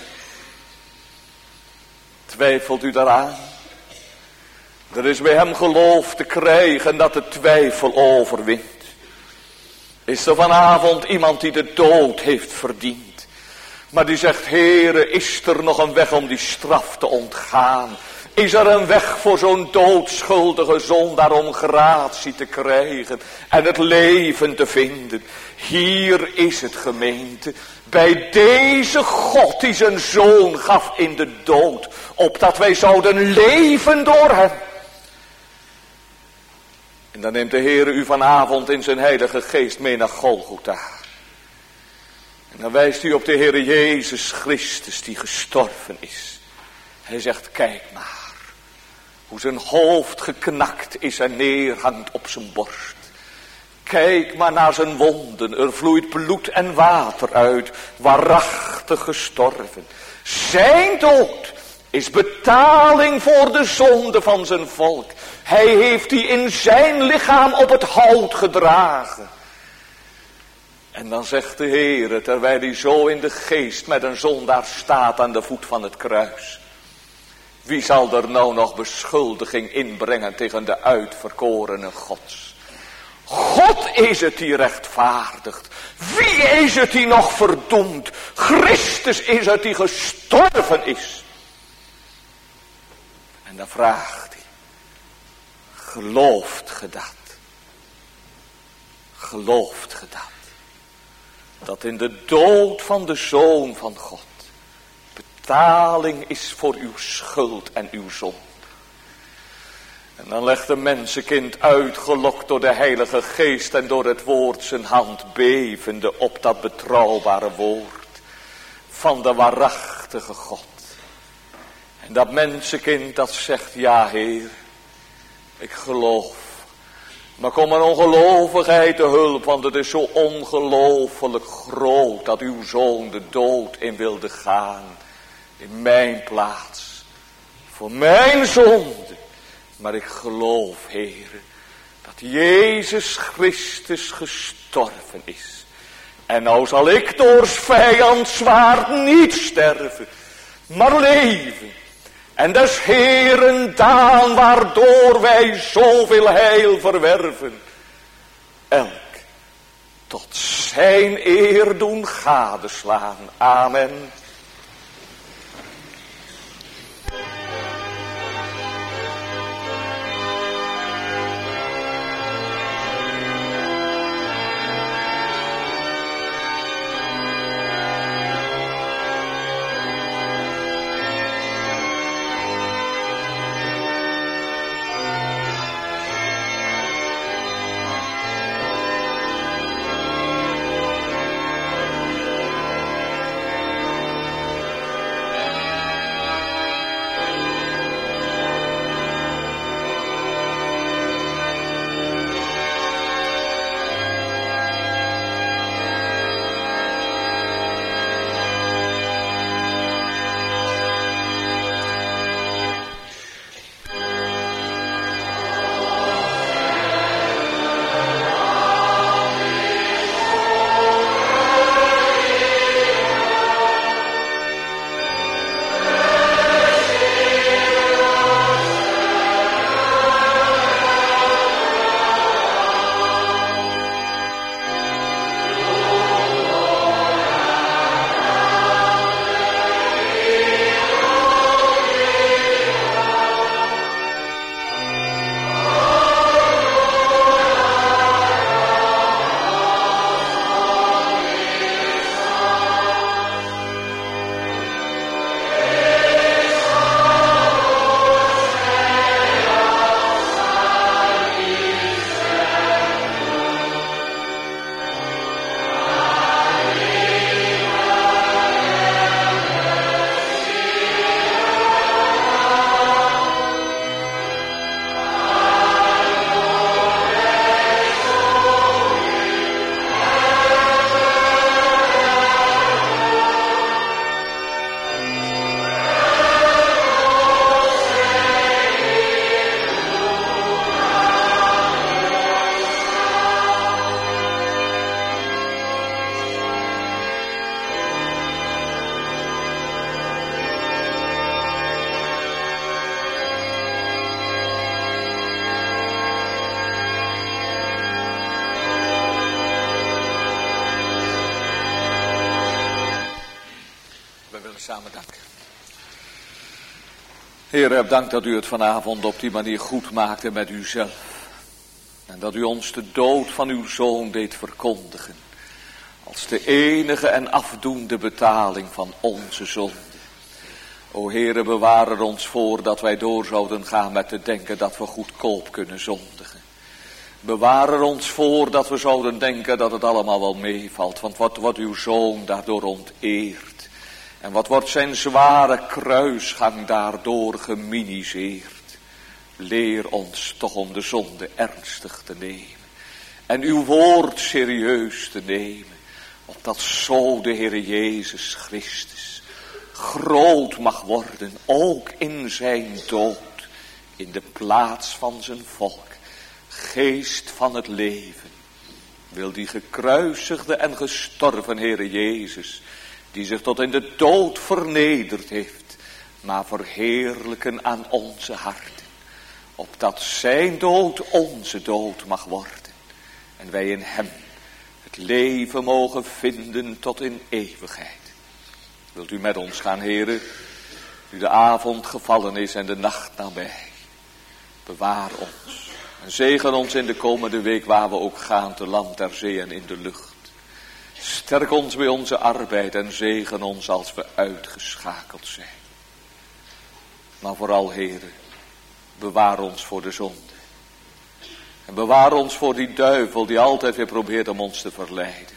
Twijfelt u daaraan? Er is bij hem geloof te krijgen dat de twijfel overwint. Is er vanavond iemand die de dood heeft verdiend, maar die zegt, Heere, is er nog een weg om die straf te ontgaan? Is er een weg voor zo'n doodschuldige zondaar om gratie te krijgen en het leven te vinden? Hier is het, gemeente, bij deze God die zijn zoon gaf in de dood, opdat wij zouden leven door hem. En dan neemt de Heere u vanavond in zijn heilige geest mee naar Golgotha. En dan wijst u op de Heere Jezus Christus die gestorven is. Hij zegt, kijk maar, hoe zijn hoofd geknakt is en neerhangt op zijn borst. Kijk maar naar zijn wonden, er vloeit bloed en water uit, waarachtig gestorven. Zijn dood is betaling voor de zonde van zijn volk. Hij heeft die in zijn lichaam op het hout gedragen. En dan zegt de Heere, terwijl hij zo in de geest met een zondaar staat aan de voet van het kruis. Wie zal er nou nog beschuldiging inbrengen tegen de uitverkorene Gods? God is het die rechtvaardigt. Wie is het die nog verdoemt? Christus is het die gestorven is. En dan vraagt hij, gelooft ge dat? Gelooft ge dat? Dat in de dood van de Zoon van God betaling is voor uw schuld en uw zonde. En dan legt een mensenkind uitgelokt door de Heilige Geest en door het woord zijn hand bevende op dat betrouwbare woord van de waarachtige God. En dat mensenkind dat zegt, ja Heer, ik geloof. Maar kom mijn ongelovigheid te hulp, want het is zo ongelooflijk groot dat uw zoon de dood in wilde gaan. In mijn plaats. Voor mijn zonde. Maar ik geloof, Heere, dat Jezus Christus gestorven is. En nou zal ik door 's vijands zwaard niet sterven, maar leven. En des Heeren daan, waardoor wij zoveel heil verwerven. Elk tot zijn eer doen gadeslaan. Amen. samen danken. Heer, heb dank dat u het vanavond op die manier goed maakte met uzelf. En dat u ons de dood van uw zoon deed verkondigen. Als de enige en afdoende betaling van onze zonde. O Heere, bewaar er ons voor dat wij door zouden gaan met te denken dat we goedkoop kunnen zondigen. Bewaar er ons voor dat we zouden denken dat het allemaal wel meevalt. Want wat wordt uw zoon daardoor onteerd? En wat wordt zijn zware kruisgang daardoor geminiseerd? Leer ons toch om de zonde ernstig te nemen. En uw woord serieus te nemen. Opdat zo de Heere Jezus Christus groot mag worden. Ook in zijn dood. In de plaats van zijn volk. Geest van het leven. Wil die gekruisigde en gestorven Heere Jezus. Die zich tot in de dood vernederd heeft. Maar verheerlijken aan onze harten. Opdat zijn dood onze dood mag worden. En wij in hem het leven mogen vinden tot in eeuwigheid. Wilt u met ons gaan, Heere, nu de avond gevallen is en de nacht nabij. Bewaar ons en zegen ons in de komende week waar we ook gaan, te land, ter zee en in de lucht. Sterk ons bij onze arbeid en zegen ons als we uitgeschakeld zijn. Maar vooral, Heere, bewaar ons voor de zonde. En bewaar ons voor die duivel die altijd weer probeert om ons te verleiden.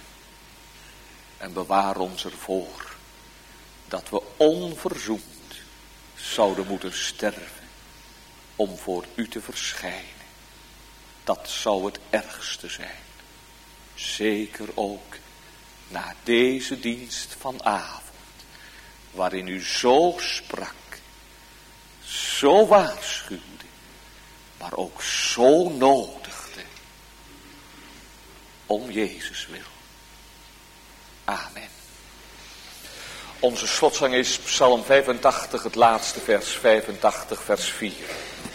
En bewaar ons ervoor dat we onverzoend zouden moeten sterven om voor u te verschijnen. Dat zou het ergste zijn. Zeker ook na deze dienst vanavond, waarin u zo sprak, zo waarschuwde, maar ook zo nodigde, om Jezus wil. Amen. Onze slotzang is Psalm vijfentachtig, het laatste vers, vijfentachtig, vers vier.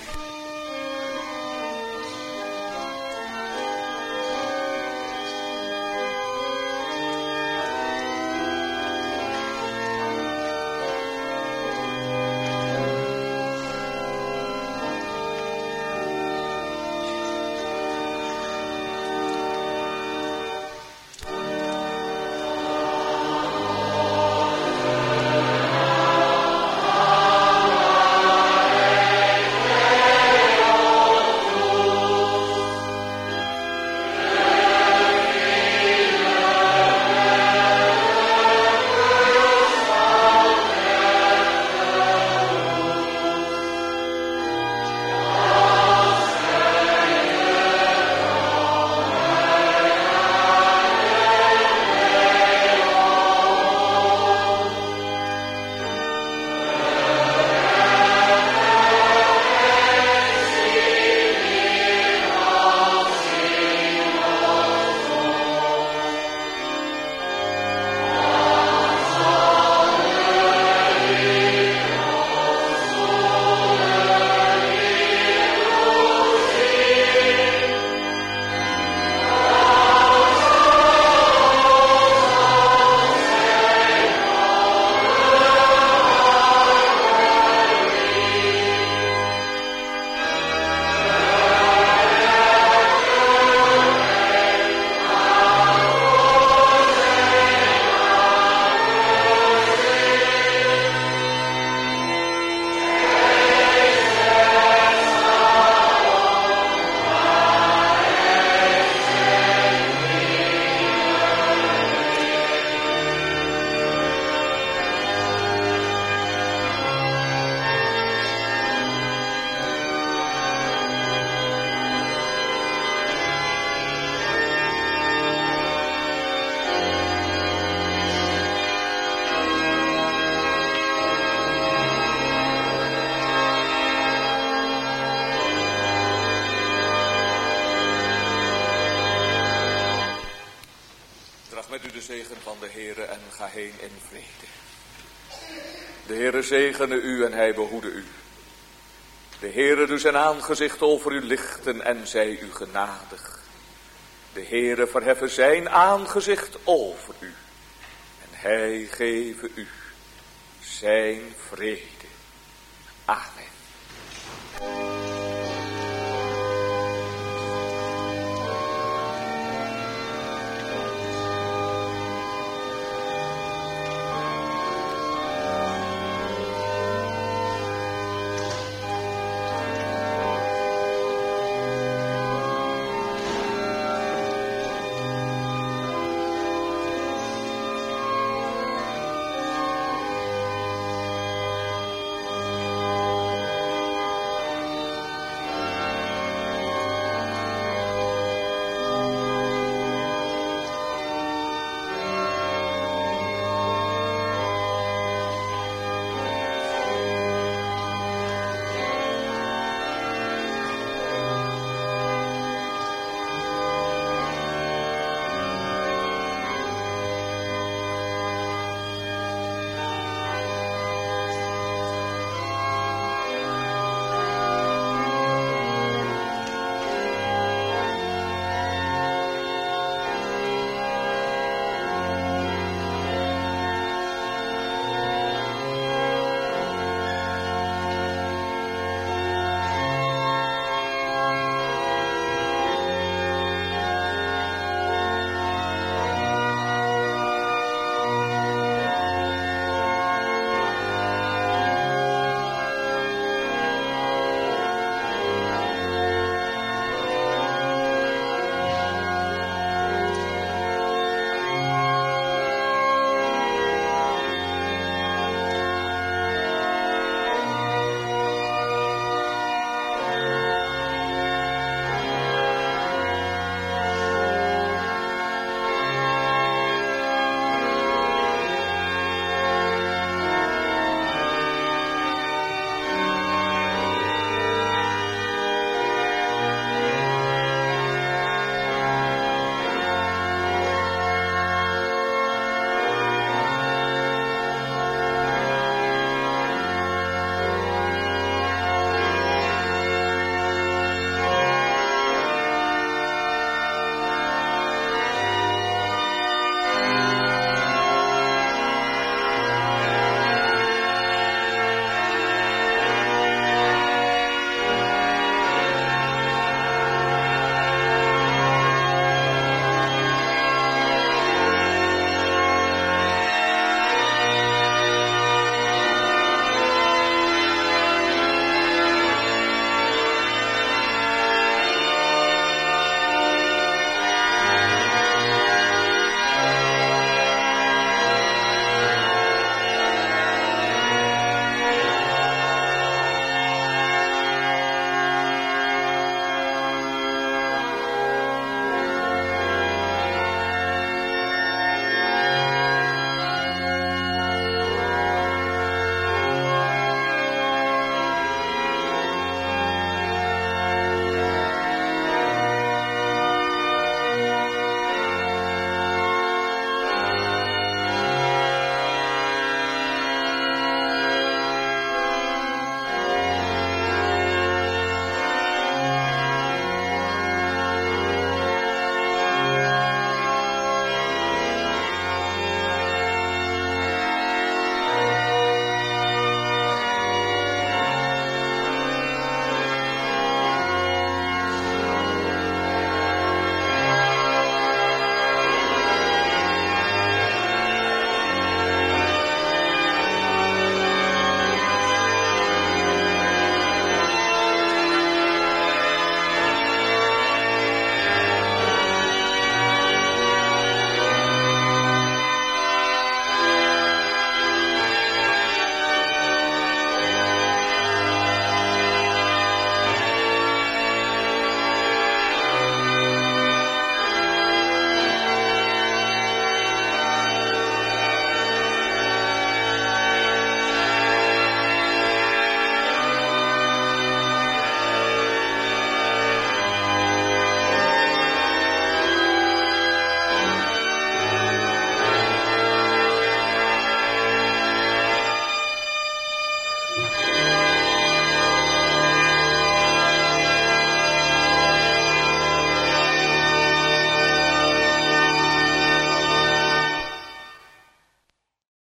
Met u de zegen van de Heere en ga heen in vrede. De Heere zegene u en hij behoede u. De Heere doe zijn aangezicht over u lichten en zij u genadig. De Heere verheffen zijn aangezicht over u en hij geven u zijn vrede. Amen.